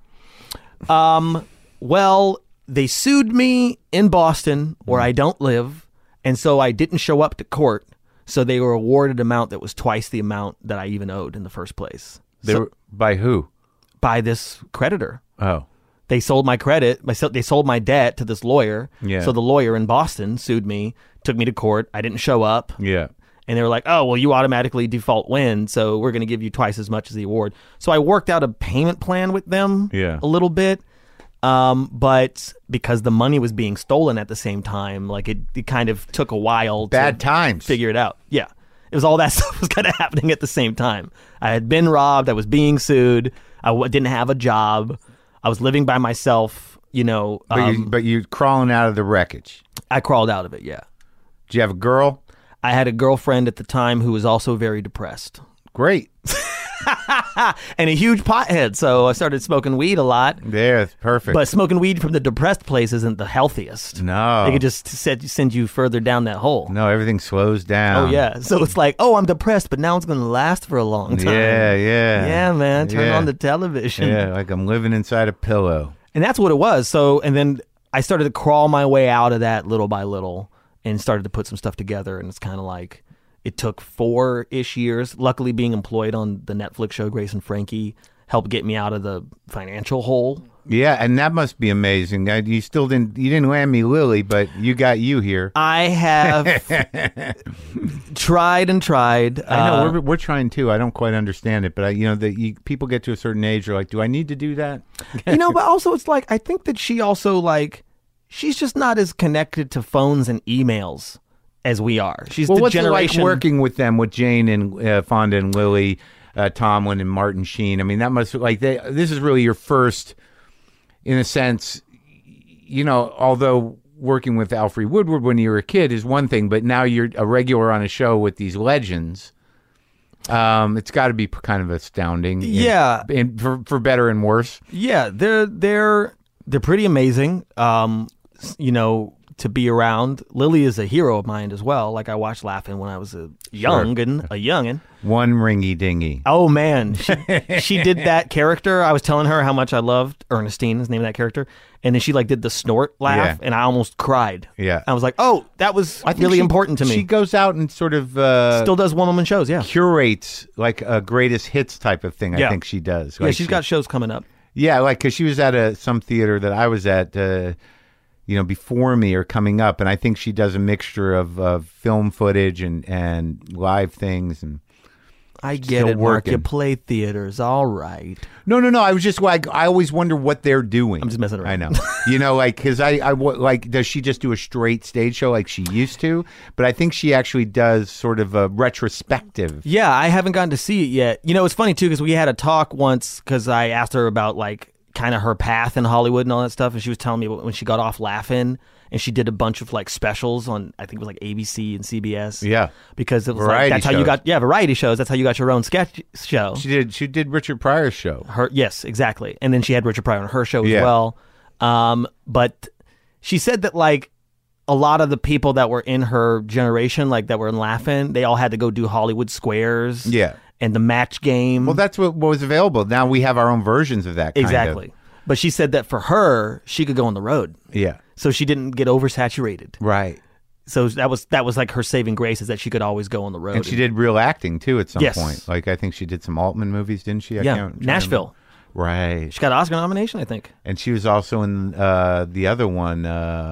Um, well, they sued me in Boston where I don't live, and so I didn't show up to court. So they were awarded an amount that was twice the amount that I even owed in the first place. They So- were, by who? by this creditor. Oh, They sold my credit. My, they sold my debt to this lawyer. Yeah. So the lawyer in Boston sued me, took me to court. I didn't show up. yeah. And they were like, oh, well, you automatically default win, so we're going to give you twice as much as the award. So I worked out a payment plan with them Yeah. a little bit. Um, but because the money was being stolen at the same time, like it, it kind of took a while Bad to times. figure it out. Yeah. It was all that stuff was kind of happening at the same time. I had been robbed. I was being sued. I w- didn't have a job. I was living by myself. You know, But, um, you, but you're crawling out of the wreckage. I crawled out of it. Yeah. Do you have a girl? I had a girlfriend at the time who was also very depressed Great. and a huge pothead. So I started smoking weed a lot. There, it's perfect. But smoking weed from the depressed place isn't the healthiest. no. It could just set, send you further down that hole. No, everything slows down. Oh, yeah. So it's like, oh, I'm depressed, but now it's going to last for a long time. Yeah, yeah. Yeah, man. Turn Yeah. on the television. Yeah, like I'm living inside a pillow. And that's what it was. So, and then I started to crawl my way out of that little by little and started to put some stuff together. And it's kind of like, it took four-ish years. Luckily, being employed on the Netflix show Grace and Frankie helped get me out of the financial hole. Yeah, and that must be amazing. I, you still didn't you didn't land me Lily, but you got you here. I have tried and tried. I know Uh, we're we're trying too. I don't quite understand it, but I, you know, that you, people get to a certain age, they're like, "Do I need to do that?" you know, but also it's like, I think that she also like, she's just not as connected to phones and emails as we are. She's Well, the what's generation. it like working with them, with Jane and uh, Fonda and Lily, uh, Tomlin and Martin Sheen? I mean, that must like they. This is really your first, in a sense, you know. Although working with Alfre Woodward when you were a kid is one thing, but now you're a regular on a show with these legends. Um, it's got to be kind of astounding. in- Yeah. in, for for better and worse. Yeah, they're they're they're pretty amazing. Um, s- you know, to be around. Lily is a hero of mine as well. Like I watched Laugh-In when I was a youngin, a youngin. One ringy dingy. Oh man, she, she did that character. I was telling her how much I loved Ernestine, is the name of that character, and then she like did the snort laugh, Yeah. and I almost cried. Yeah. I was like, oh, that was I think really she- important to me. She goes out and sort of uh, Still does one woman shows, yeah. curates like a greatest hits type of thing. I Yeah. think she does. Yeah, Like she's she- got shows coming up. Yeah, like because she was at a some theater that I was at, uh, you know, before me or coming up, and I think she does a mixture of, of film footage and, and live things. And I get Still it, Mark. You working. play theaters, all right. no, no, no. I was just like, I always wonder what they're doing. I'm just messing around. I know, you know, like because I, I wa- like, does she just do a straight stage show like she used to? But I think she actually does sort of a retrospective. Yeah, I haven't gotten to see it yet. You know, it's funny too because we had a talk once because I asked her about like kind of her path in Hollywood and all that stuff, and she was telling me when she got off Laugh-In and she did a bunch of like specials on I think it was like A B C and C B S. Yeah. because it was Variety like that's how you shows. got yeah variety shows. That's how you got your own sketch show. She did. She did Richard Pryor's show. Her yes, exactly. And then she had Richard Pryor on her show as Yeah. well. Um, but she said that like a lot of the people that were in her generation, like that were in Laugh-In, they all had to go do Hollywood Squares. Yeah. And the Match Game. Well, that's what, what was available. Now we have our own versions of that. Kind exactly. Of. But she said that for her, she could go on the road, Yeah. so she didn't get oversaturated. Right. So that was that was like her saving grace, is that she could always go on the road. And she did real acting too at some Yes. point. Like I think she did some Altman movies, didn't she? I Yeah, can't- can't Nashville. remember. Right. She got an Oscar nomination, I think. And she was also in uh, the other one,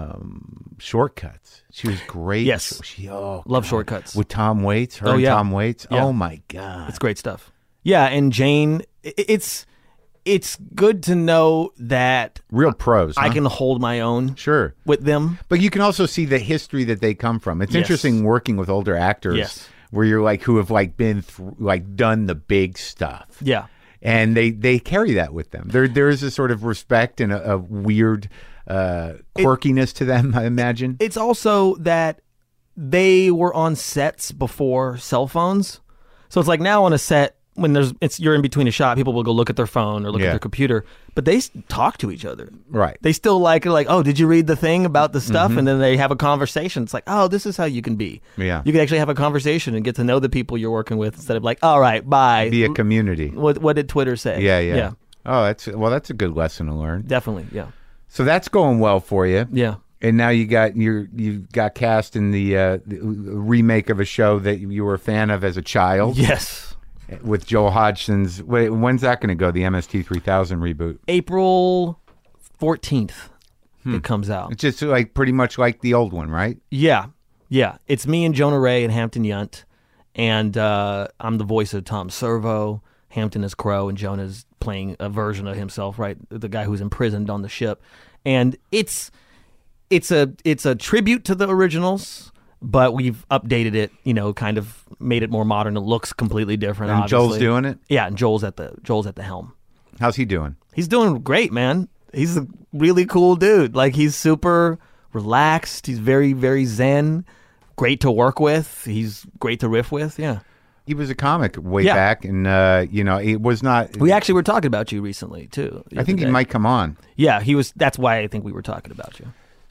um, Shortcuts. She was great. Yes. She oh Love God. Shortcuts. with Tom Waits. Her Oh, and yeah. Tom Waits. Yeah. Oh my God. It's great stuff. Yeah, and Jane, i- it's it's good to know that Real pros. I huh? can hold my own Sure. with them. But you can also see the history that they come from. It's Yes. interesting working with older actors Yes. where you're like who have like been through, like done the big stuff. Yeah. And they, they carry that with them. There there is a sort of respect and a, a weird uh, quirkiness to them, I imagine. It's also that they were on sets before cell phones. So it's like now on a set, when there's it's you're in between a shot, people will go look at their phone or look Yeah. at their computer, but they s- talk to each other. Right. They still like like, oh, did you read the thing about the stuff? Mm-hmm. And then they have a conversation. It's like, oh, this is how you can be. Yeah. You can actually have a conversation and get to know the people you're working with instead of like, all right, bye. Be a community. What what did Twitter say? Yeah, yeah. yeah, Oh, that's well. That's a good lesson to learn. definitely, yeah, So that's going well for you. yeah. And now you got you you got cast in the, uh, the remake of a show that you were a fan of as a child Yes. with Joel Hodgson's. Wait, when's that going to go? The M S T three thousand reboot. April fourteenth, Hmm. it comes out. It's just like pretty much like the old one, right? Yeah, yeah. It's me and Jonah Ray and Hampton Yount, and uh, I'm the voice of Tom Servo. Hampton is Crow, and Jonah's playing a version of himself, right? The guy who's imprisoned on the ship, and it's it's a it's a tribute to the originals, but we've updated it. You know, kind of made it more modern. It looks completely different. And Joel's obviously. doing it. Yeah, and Joel's at the Joel's at the helm. How's he doing? He's doing great, man. He's a really cool dude. Like, he's super relaxed. He's very, very zen. Great to work with. He's great to riff with. Yeah. He was a comic way Yeah. back, and uh, you know it was not. We actually were talking about you recently, too. the I think other he day. might come on. Yeah, he was. That's why I think we were talking about you.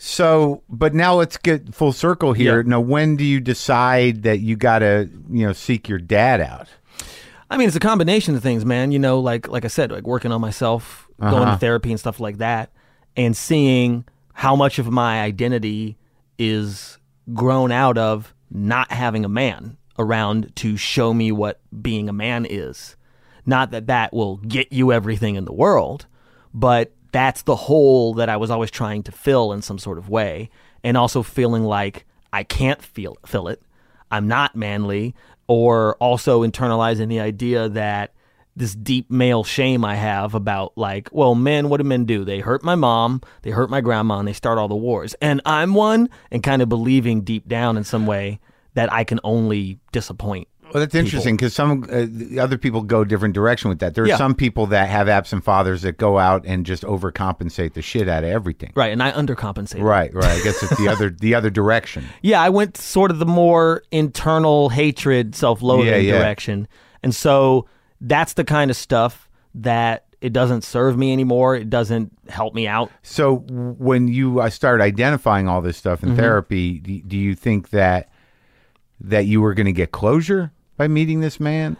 So, but now let's get full circle here. Yeah. Now, when do you decide that you got to, you know, seek your dad out? I mean, it's a combination of things, man. You know, like like I said, like working on myself, going Uh-huh. to therapy and stuff like that, and seeing how much of my identity is grown out of not having a man around to show me what being a man is. Not that that will get you everything in the world, but that's the hole that I was always trying to fill in some sort of way, and also feeling like I can't feel fill it. I'm not manly, or also internalizing the idea that this deep male shame I have about, like, well, men, what do men do? They hurt my mom, they hurt my grandma, and they start all the wars. And I'm one, and kind of believing deep down in some way that I can only disappoint. Well, that's interesting because some uh, the other people go a different direction with that. There are Yeah. some people that have absent fathers that go out and just overcompensate the shit out of everything. Right, and I undercompensate. Right, right. I guess it's the other the other direction. Yeah, I went sort of the more internal hatred, self-loathing Yeah, yeah. direction. And so that's the kind of stuff that it doesn't serve me anymore. It doesn't help me out. So when you uh, started identifying all this stuff in Mm-hmm. therapy, do, do you think that that you were going to get closure by meeting this man?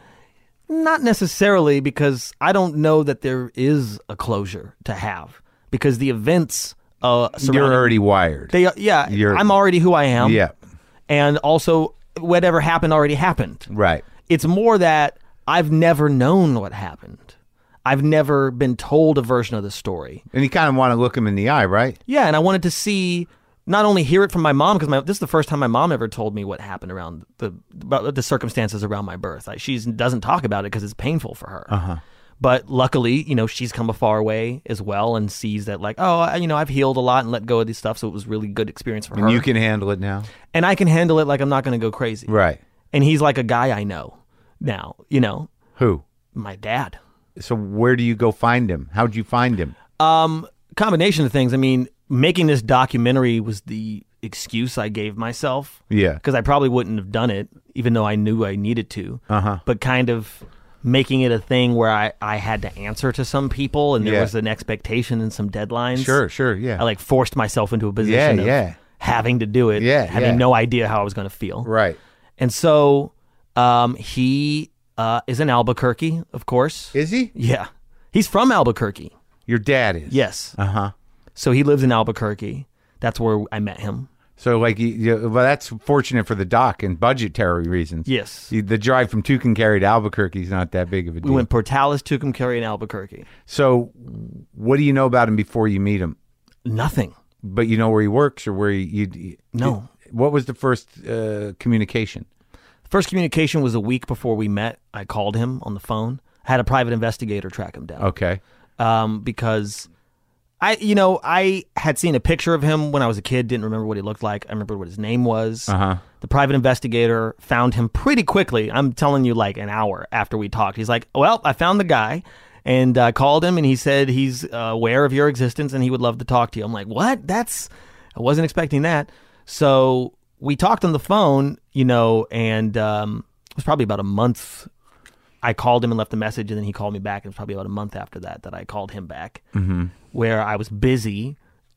Not necessarily, because I don't know that there is a closure to have, because the events uh, You're surrounding already wired. they yeah You're- I'm already who I am. Yeah. And also whatever happened already happened. Right. It's more that I've never known what happened. I've never been told a version of the story. And you kind of want to look him in the eye, right? Yeah, and I wanted to see, not only hear it from my mom, because this is the first time my mom ever told me what happened around the about the circumstances around my birth. Like, she doesn't talk about it because it's painful for her. Uh-huh. But luckily, you know, she's come a far way as well and sees that, like, oh, I, you know, I've healed a lot and let go of this stuff, so it was a really good experience for her. And you can handle it now. And I can handle it like I'm not going to go crazy. Right. And he's like a guy I know now, you know, Who? my dad. So where do you go find him? How'd you find him? Um, combination of things. I mean, making this documentary was the excuse I gave myself. Yeah. Because I probably wouldn't have done it, even though I knew I needed to. Uh-huh. But kind of making it a thing where I, I had to answer to some people, and there Yeah. was an expectation and some deadlines. Sure, sure, yeah. I like forced myself into a position Yeah, of yeah. having to do it, Yeah, having yeah. no idea how I was going to feel. Right. And so um, he uh, is in Albuquerque, of course. Is he? Yeah. He's from Albuquerque. Your dad is? Yes. Uh-huh. So he lives in Albuquerque. That's where I met him. So, like, you, you, well, that's fortunate for the doc and budgetary reasons. Yes. You- The drive from Tucumcari to Albuquerque is not that big of a deal. We went Portales, Tucumcari, and Albuquerque. So, what do you know about him before you meet him? Nothing. But you know where he works or where you... you No. What was the first uh, communication? First communication was a week before we met. I called him on the phone. I had a private investigator track him down. Okay. Um, because I, you know, I had seen a picture of him when I was a kid, didn't remember what he looked like. I remember what his name was. Uh-huh. The private investigator found him pretty quickly. I'm telling you, like an hour after we talked. He's like, well, I found the guy, and I uh, called him, and he said he's uh, aware of your existence and he would love to talk to you. I'm like, what? That's, I wasn't expecting that. So we talked on the phone, you know, and um, it was probably about a month. I called him and left a message, and then he called me back. It was probably about a month after that that I called him back, mm-hmm. where I was busy,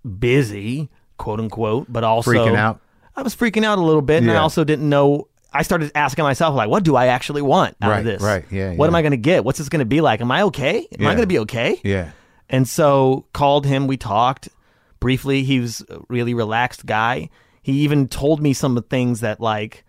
busy, quote unquote, but also Freaking out? I was freaking out a little bit, and I Yeah. also didn't know. I started asking myself, like, what do I actually want out Right, of this? right, yeah, What yeah. am I going to get? What's this going to be like? Am I okay? Am I Yeah. going to be okay? Yeah. And so called him. We talked briefly. He was a really relaxed guy. He even told me some of the things that, like,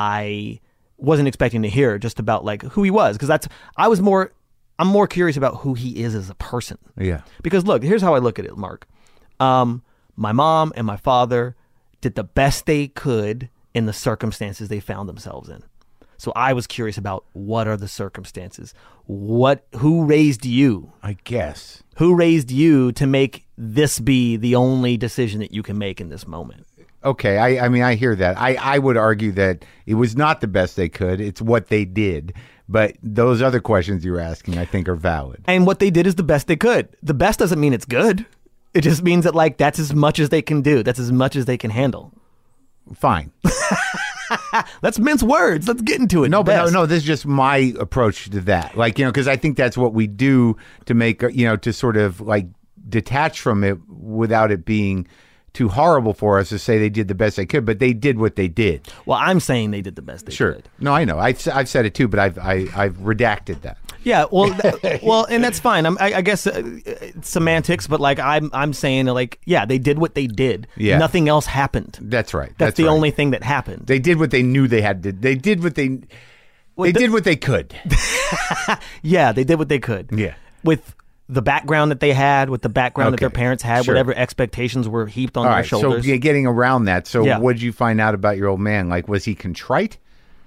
I wasn't expecting to hear, just about like who he was, because that's I was more I'm more curious about who he is as a person. Yeah. Because look, here's how I look at it, Mark. Um, my mom and my father did the best they could in the circumstances they found themselves in. So I was curious about, what are the circumstances? What who raised you? I guess. Who raised you to make this be the only decision that you can make in this moment? Okay, I, I mean, I hear that. I, I would argue that it was not the best they could. It's what they did. But those other questions you're asking, I think, are valid. And what they did is the best they could. The best doesn't mean it's good. It just means that, like, that's as much as they can do. That's as much as they can handle. Fine. Let's mince words. Let's get into it. No, but Best. no, no, this is just my approach to that. Like, you know, because I think that's what we do to make, you know, to sort of like detach from it without it being too horrible for us to say they did the best they could, but they did what they did. Well, I'm saying they did the best they Sure. could. No, I know. I've, I've said it too, but I've I, I've redacted that. Yeah, well, th- well, and that's fine. I'm, I, I guess uh, it's semantics, but like I'm, I'm saying, like, yeah, they did what they did. Yeah. Nothing else happened. That's right. That's, the right. only thing that happened. They did what they knew they had to. They did what they. They the- did what they could. Yeah, they did what they could. Yeah. With the background that they had, with the background that their Okay. parents had, Sure. whatever expectations were heaped on All their right. So shoulders. yeah, getting around that. So Yeah. what did you find out about your old man? Like, was he contrite?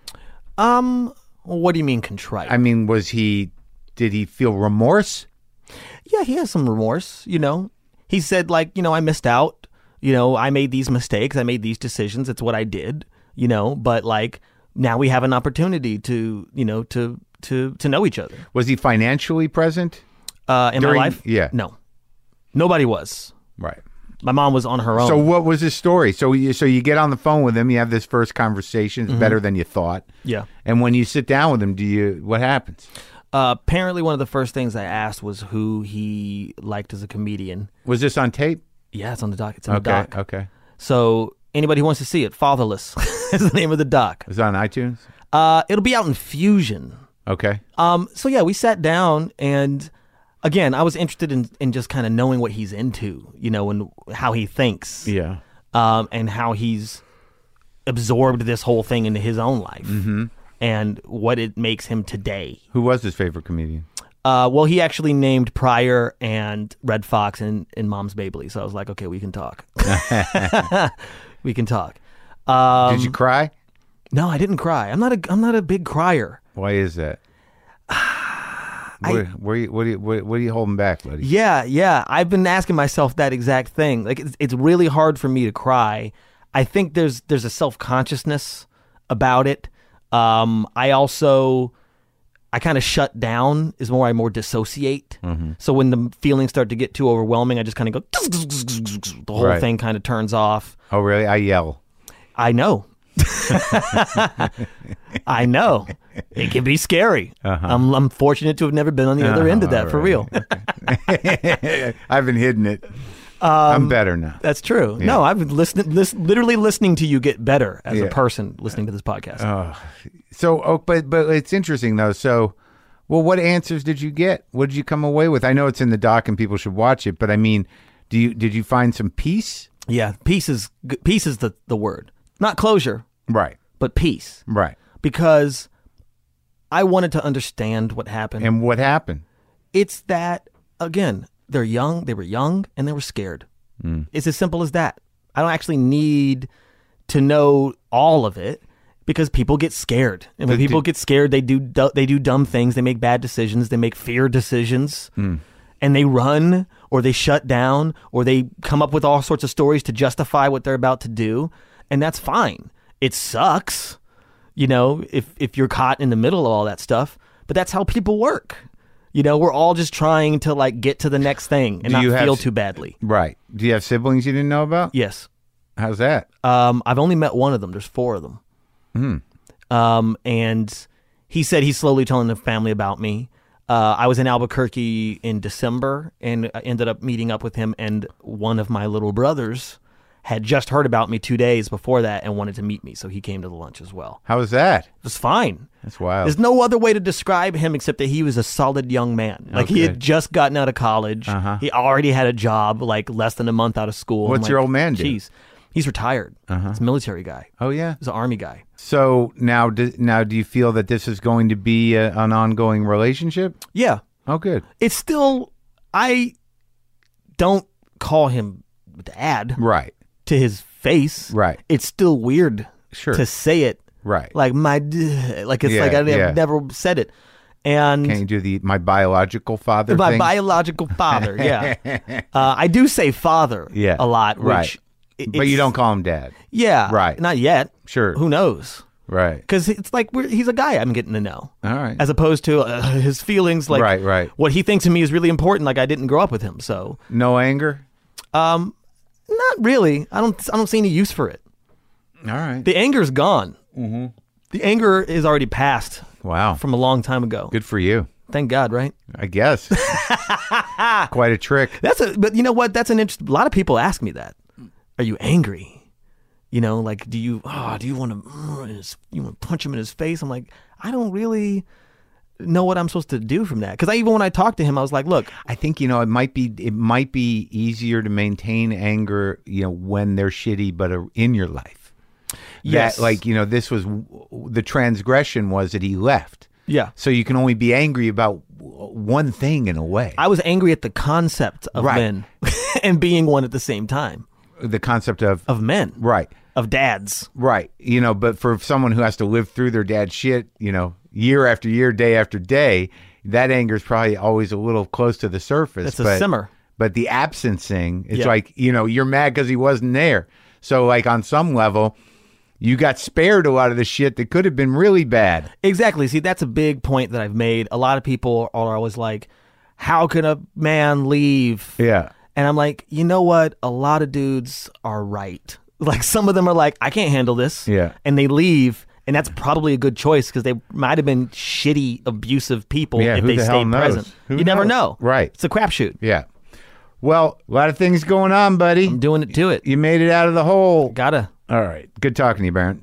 Um, well, what do you mean contrite? I mean, was he? Did he feel remorse? Yeah, he has some remorse, you know. He said, like, you know, I missed out. You know, I made these mistakes. I made these decisions. It's what I did, you know. But, like, now we have an opportunity to, you know, to to to know each other. Was he financially present? Uh, in During- my life? yeah. No. Nobody was. Right. My mom was on her own. So what was his story? So you so you get on the phone with him. You have this first conversation. It's better than you thought. Yeah. And when you sit down with him, do you? What happens? Uh, apparently, one of the first things I asked was who he liked as a comedian. Was this on tape? Yeah, it's on the doc. It's in Okay, the doc. okay. So anybody who wants to see it, Fatherless is the name of the doc. Is it on iTunes? Uh, it'll be out in Fusion. Okay. Um, so yeah, we sat down, and again, I was interested in, in just kind of knowing what he's into, you know, and how he thinks, Yeah. um, and how he's absorbed this whole thing into his own life, mm-hmm. and what it makes him today. Who was his favorite comedian? Uh, well, he actually named Pryor and Red Fox and, and Mom's Babley, so I was like, okay, we can talk. we can talk. Um, Did you cry? No, I didn't cry. I'm not a I'm not a big crier. Why is that? where, where you, what, are you, what, what are you holding back, buddy? Yeah, yeah. I've been asking myself that exact thing. Like, it's, it's really hard for me to cry. I think there's there's a self-consciousness about it. Um, I also, I kind of shut down is more I more dissociate. Mm-hmm. So when the feelings start to get too overwhelming, I just kind of go, the whole Right. thing kind of turns off. Oh, really? I yell. I know. I know. It can be scary. Uh-huh. I'm, I'm fortunate to have never been on the other Uh-huh, end of that, for right. real. I haven't hidden it. I'm better now. That's true. No, I've been listening, listen, literally listening to you get better as Yeah. a person listening to this podcast. Oh, so, oh, but but it's interesting though. So, well, what answers did you get? What did you come away with? I know it's in the doc and people should watch it, but I mean, do you did you find some peace? Yeah, peace is g- peace is the, the word. Not closure, Right, but peace. right. Because I wanted to understand what happened. And what happened? It's that, again, they're young, they were young, and they were scared. Mm. It's as simple as that. I don't actually need to know all of it because people get scared. And when But people did- get scared, they do du- they do dumb things. They make bad decisions. They make fear decisions. Mm. And they run or they shut down or they come up with all sorts of stories to justify what they're about to do. And that's fine. It sucks, you know, if if you're caught in the middle of all that stuff. But that's how people work. You know, we're all just trying to like get to the next thing and Do not you have feel s- too badly. Right. Do you have siblings you didn't know about? Yes. How's that? Um, I've only met one of them. There's four of them. Hmm. Um, and he said he's slowly telling the family about me. Uh, I was in Albuquerque in December and I ended up meeting up with him, and one of my little brothers had just heard about me two days before that and wanted to meet me, so he came to the lunch as well. How was that? It was fine. That's wild. There's no other way to describe him except that he was a solid young man. Like he Okay. had just gotten out of college. Uh-huh. He already had a job like less than a month out of school. I'm What's your like, old man do? Jeez. He's retired. Uh-huh. He's a military guy. Oh yeah. He's an army guy. So now, do, now, do you feel that this is going to be a, an ongoing relationship? Yeah. Oh, good. It's still, I don't call him dad Right. to his face. Right. It's still weird Sure. to say it. Right. Like my, d- like it's Yeah, like I've yeah. never said it. And Can you do the my biological father my thing? biological father, yeah. uh, I do say father Yeah, a lot, which right. i- but you it's- don't call him dad. Yeah. Right. Not yet. Sure. Who knows? Right. Because it's like we're, he's a guy I'm getting to know. All right. As opposed to uh, his feelings, like Right, right. what he thinks of me is really important. Like I didn't grow up with him, so No anger? um, not really. I don't. I don't see any use for it. All right. The anger's gone. Mm-hmm. The anger is already passed Wow. from a long time ago. Good for you. Thank God, right? I guess. Quite a trick. That's a. But you know what? That's an interesting. A lot of people ask me that. Are you angry? You know, like, do you? Oh, do you want to? You want to punch him in his face? I'm like, I don't really know what I'm supposed to do from that. Because I even when I talked to him, I was like, look, I think, you know, it might be it might be easier to maintain anger, you know, when they're shitty but are in your life. Yes. That, like, you know, this was the transgression was that he left. yeah. So you can only be angry about one thing in a way. I was angry at the concept of Right. men and being one at the same time. The concept of Of men. right. Of dads. Right. You know, but for someone who has to live through their dad's shit, you know, year after year, day after day, that anger is probably always a little close to the surface. It's a but, simmer. But the absencing, it's Yeah. like, you know, you're mad because he wasn't there. So, like, on some level, you got spared a lot of the shit that could have been really bad. Exactly. See, that's a big point that I've made. A lot of people are always like, how can a man leave? Yeah. And I'm like, you know what? A lot of dudes are right. Like some of them are like, I can't handle this. Yeah. And they leave and that's probably a good choice because they might have been shitty, abusive people Yeah, if who they the hell stayed knows? present. Who you never knows? know. Right. It's a crapshoot. Yeah. Well, a lot of things going on, buddy. I'm doing it to it. You made it out of the hole. Gotta. All right. Good talking to you, Baron.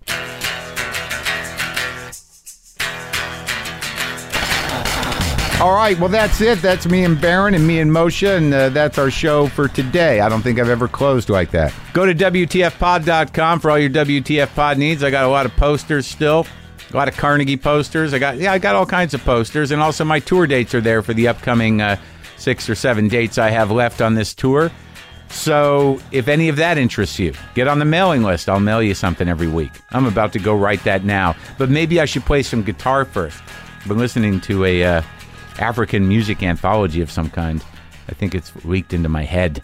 All right, well, that's it. That's me and Baron and me and Moshe, and uh, that's our show for today. I don't think I've ever closed like that. Go to W T F pod dot com for all your W T F pod needs. I got a lot of posters still, a lot of Carnegie posters. I got, yeah, I got all kinds of posters, and also my tour dates are there for the upcoming uh, six or seven dates I have left on this tour. So if any of that interests you, get on the mailing list. I'll mail you something every week. I'm about to go write that now, but maybe I should play some guitar first. I've been listening to a... Uh, African music anthology of some kind. I think it's leaked into my head.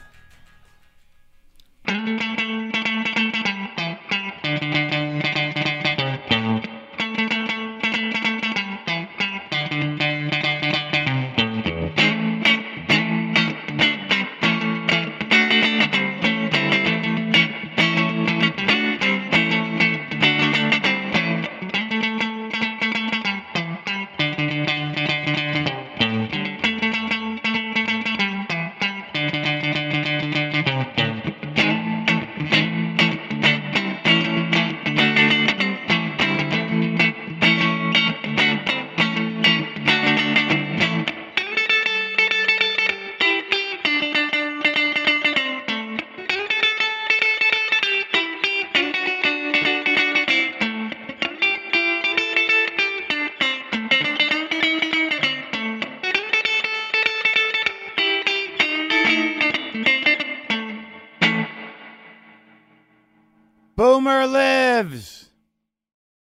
Boomer lives!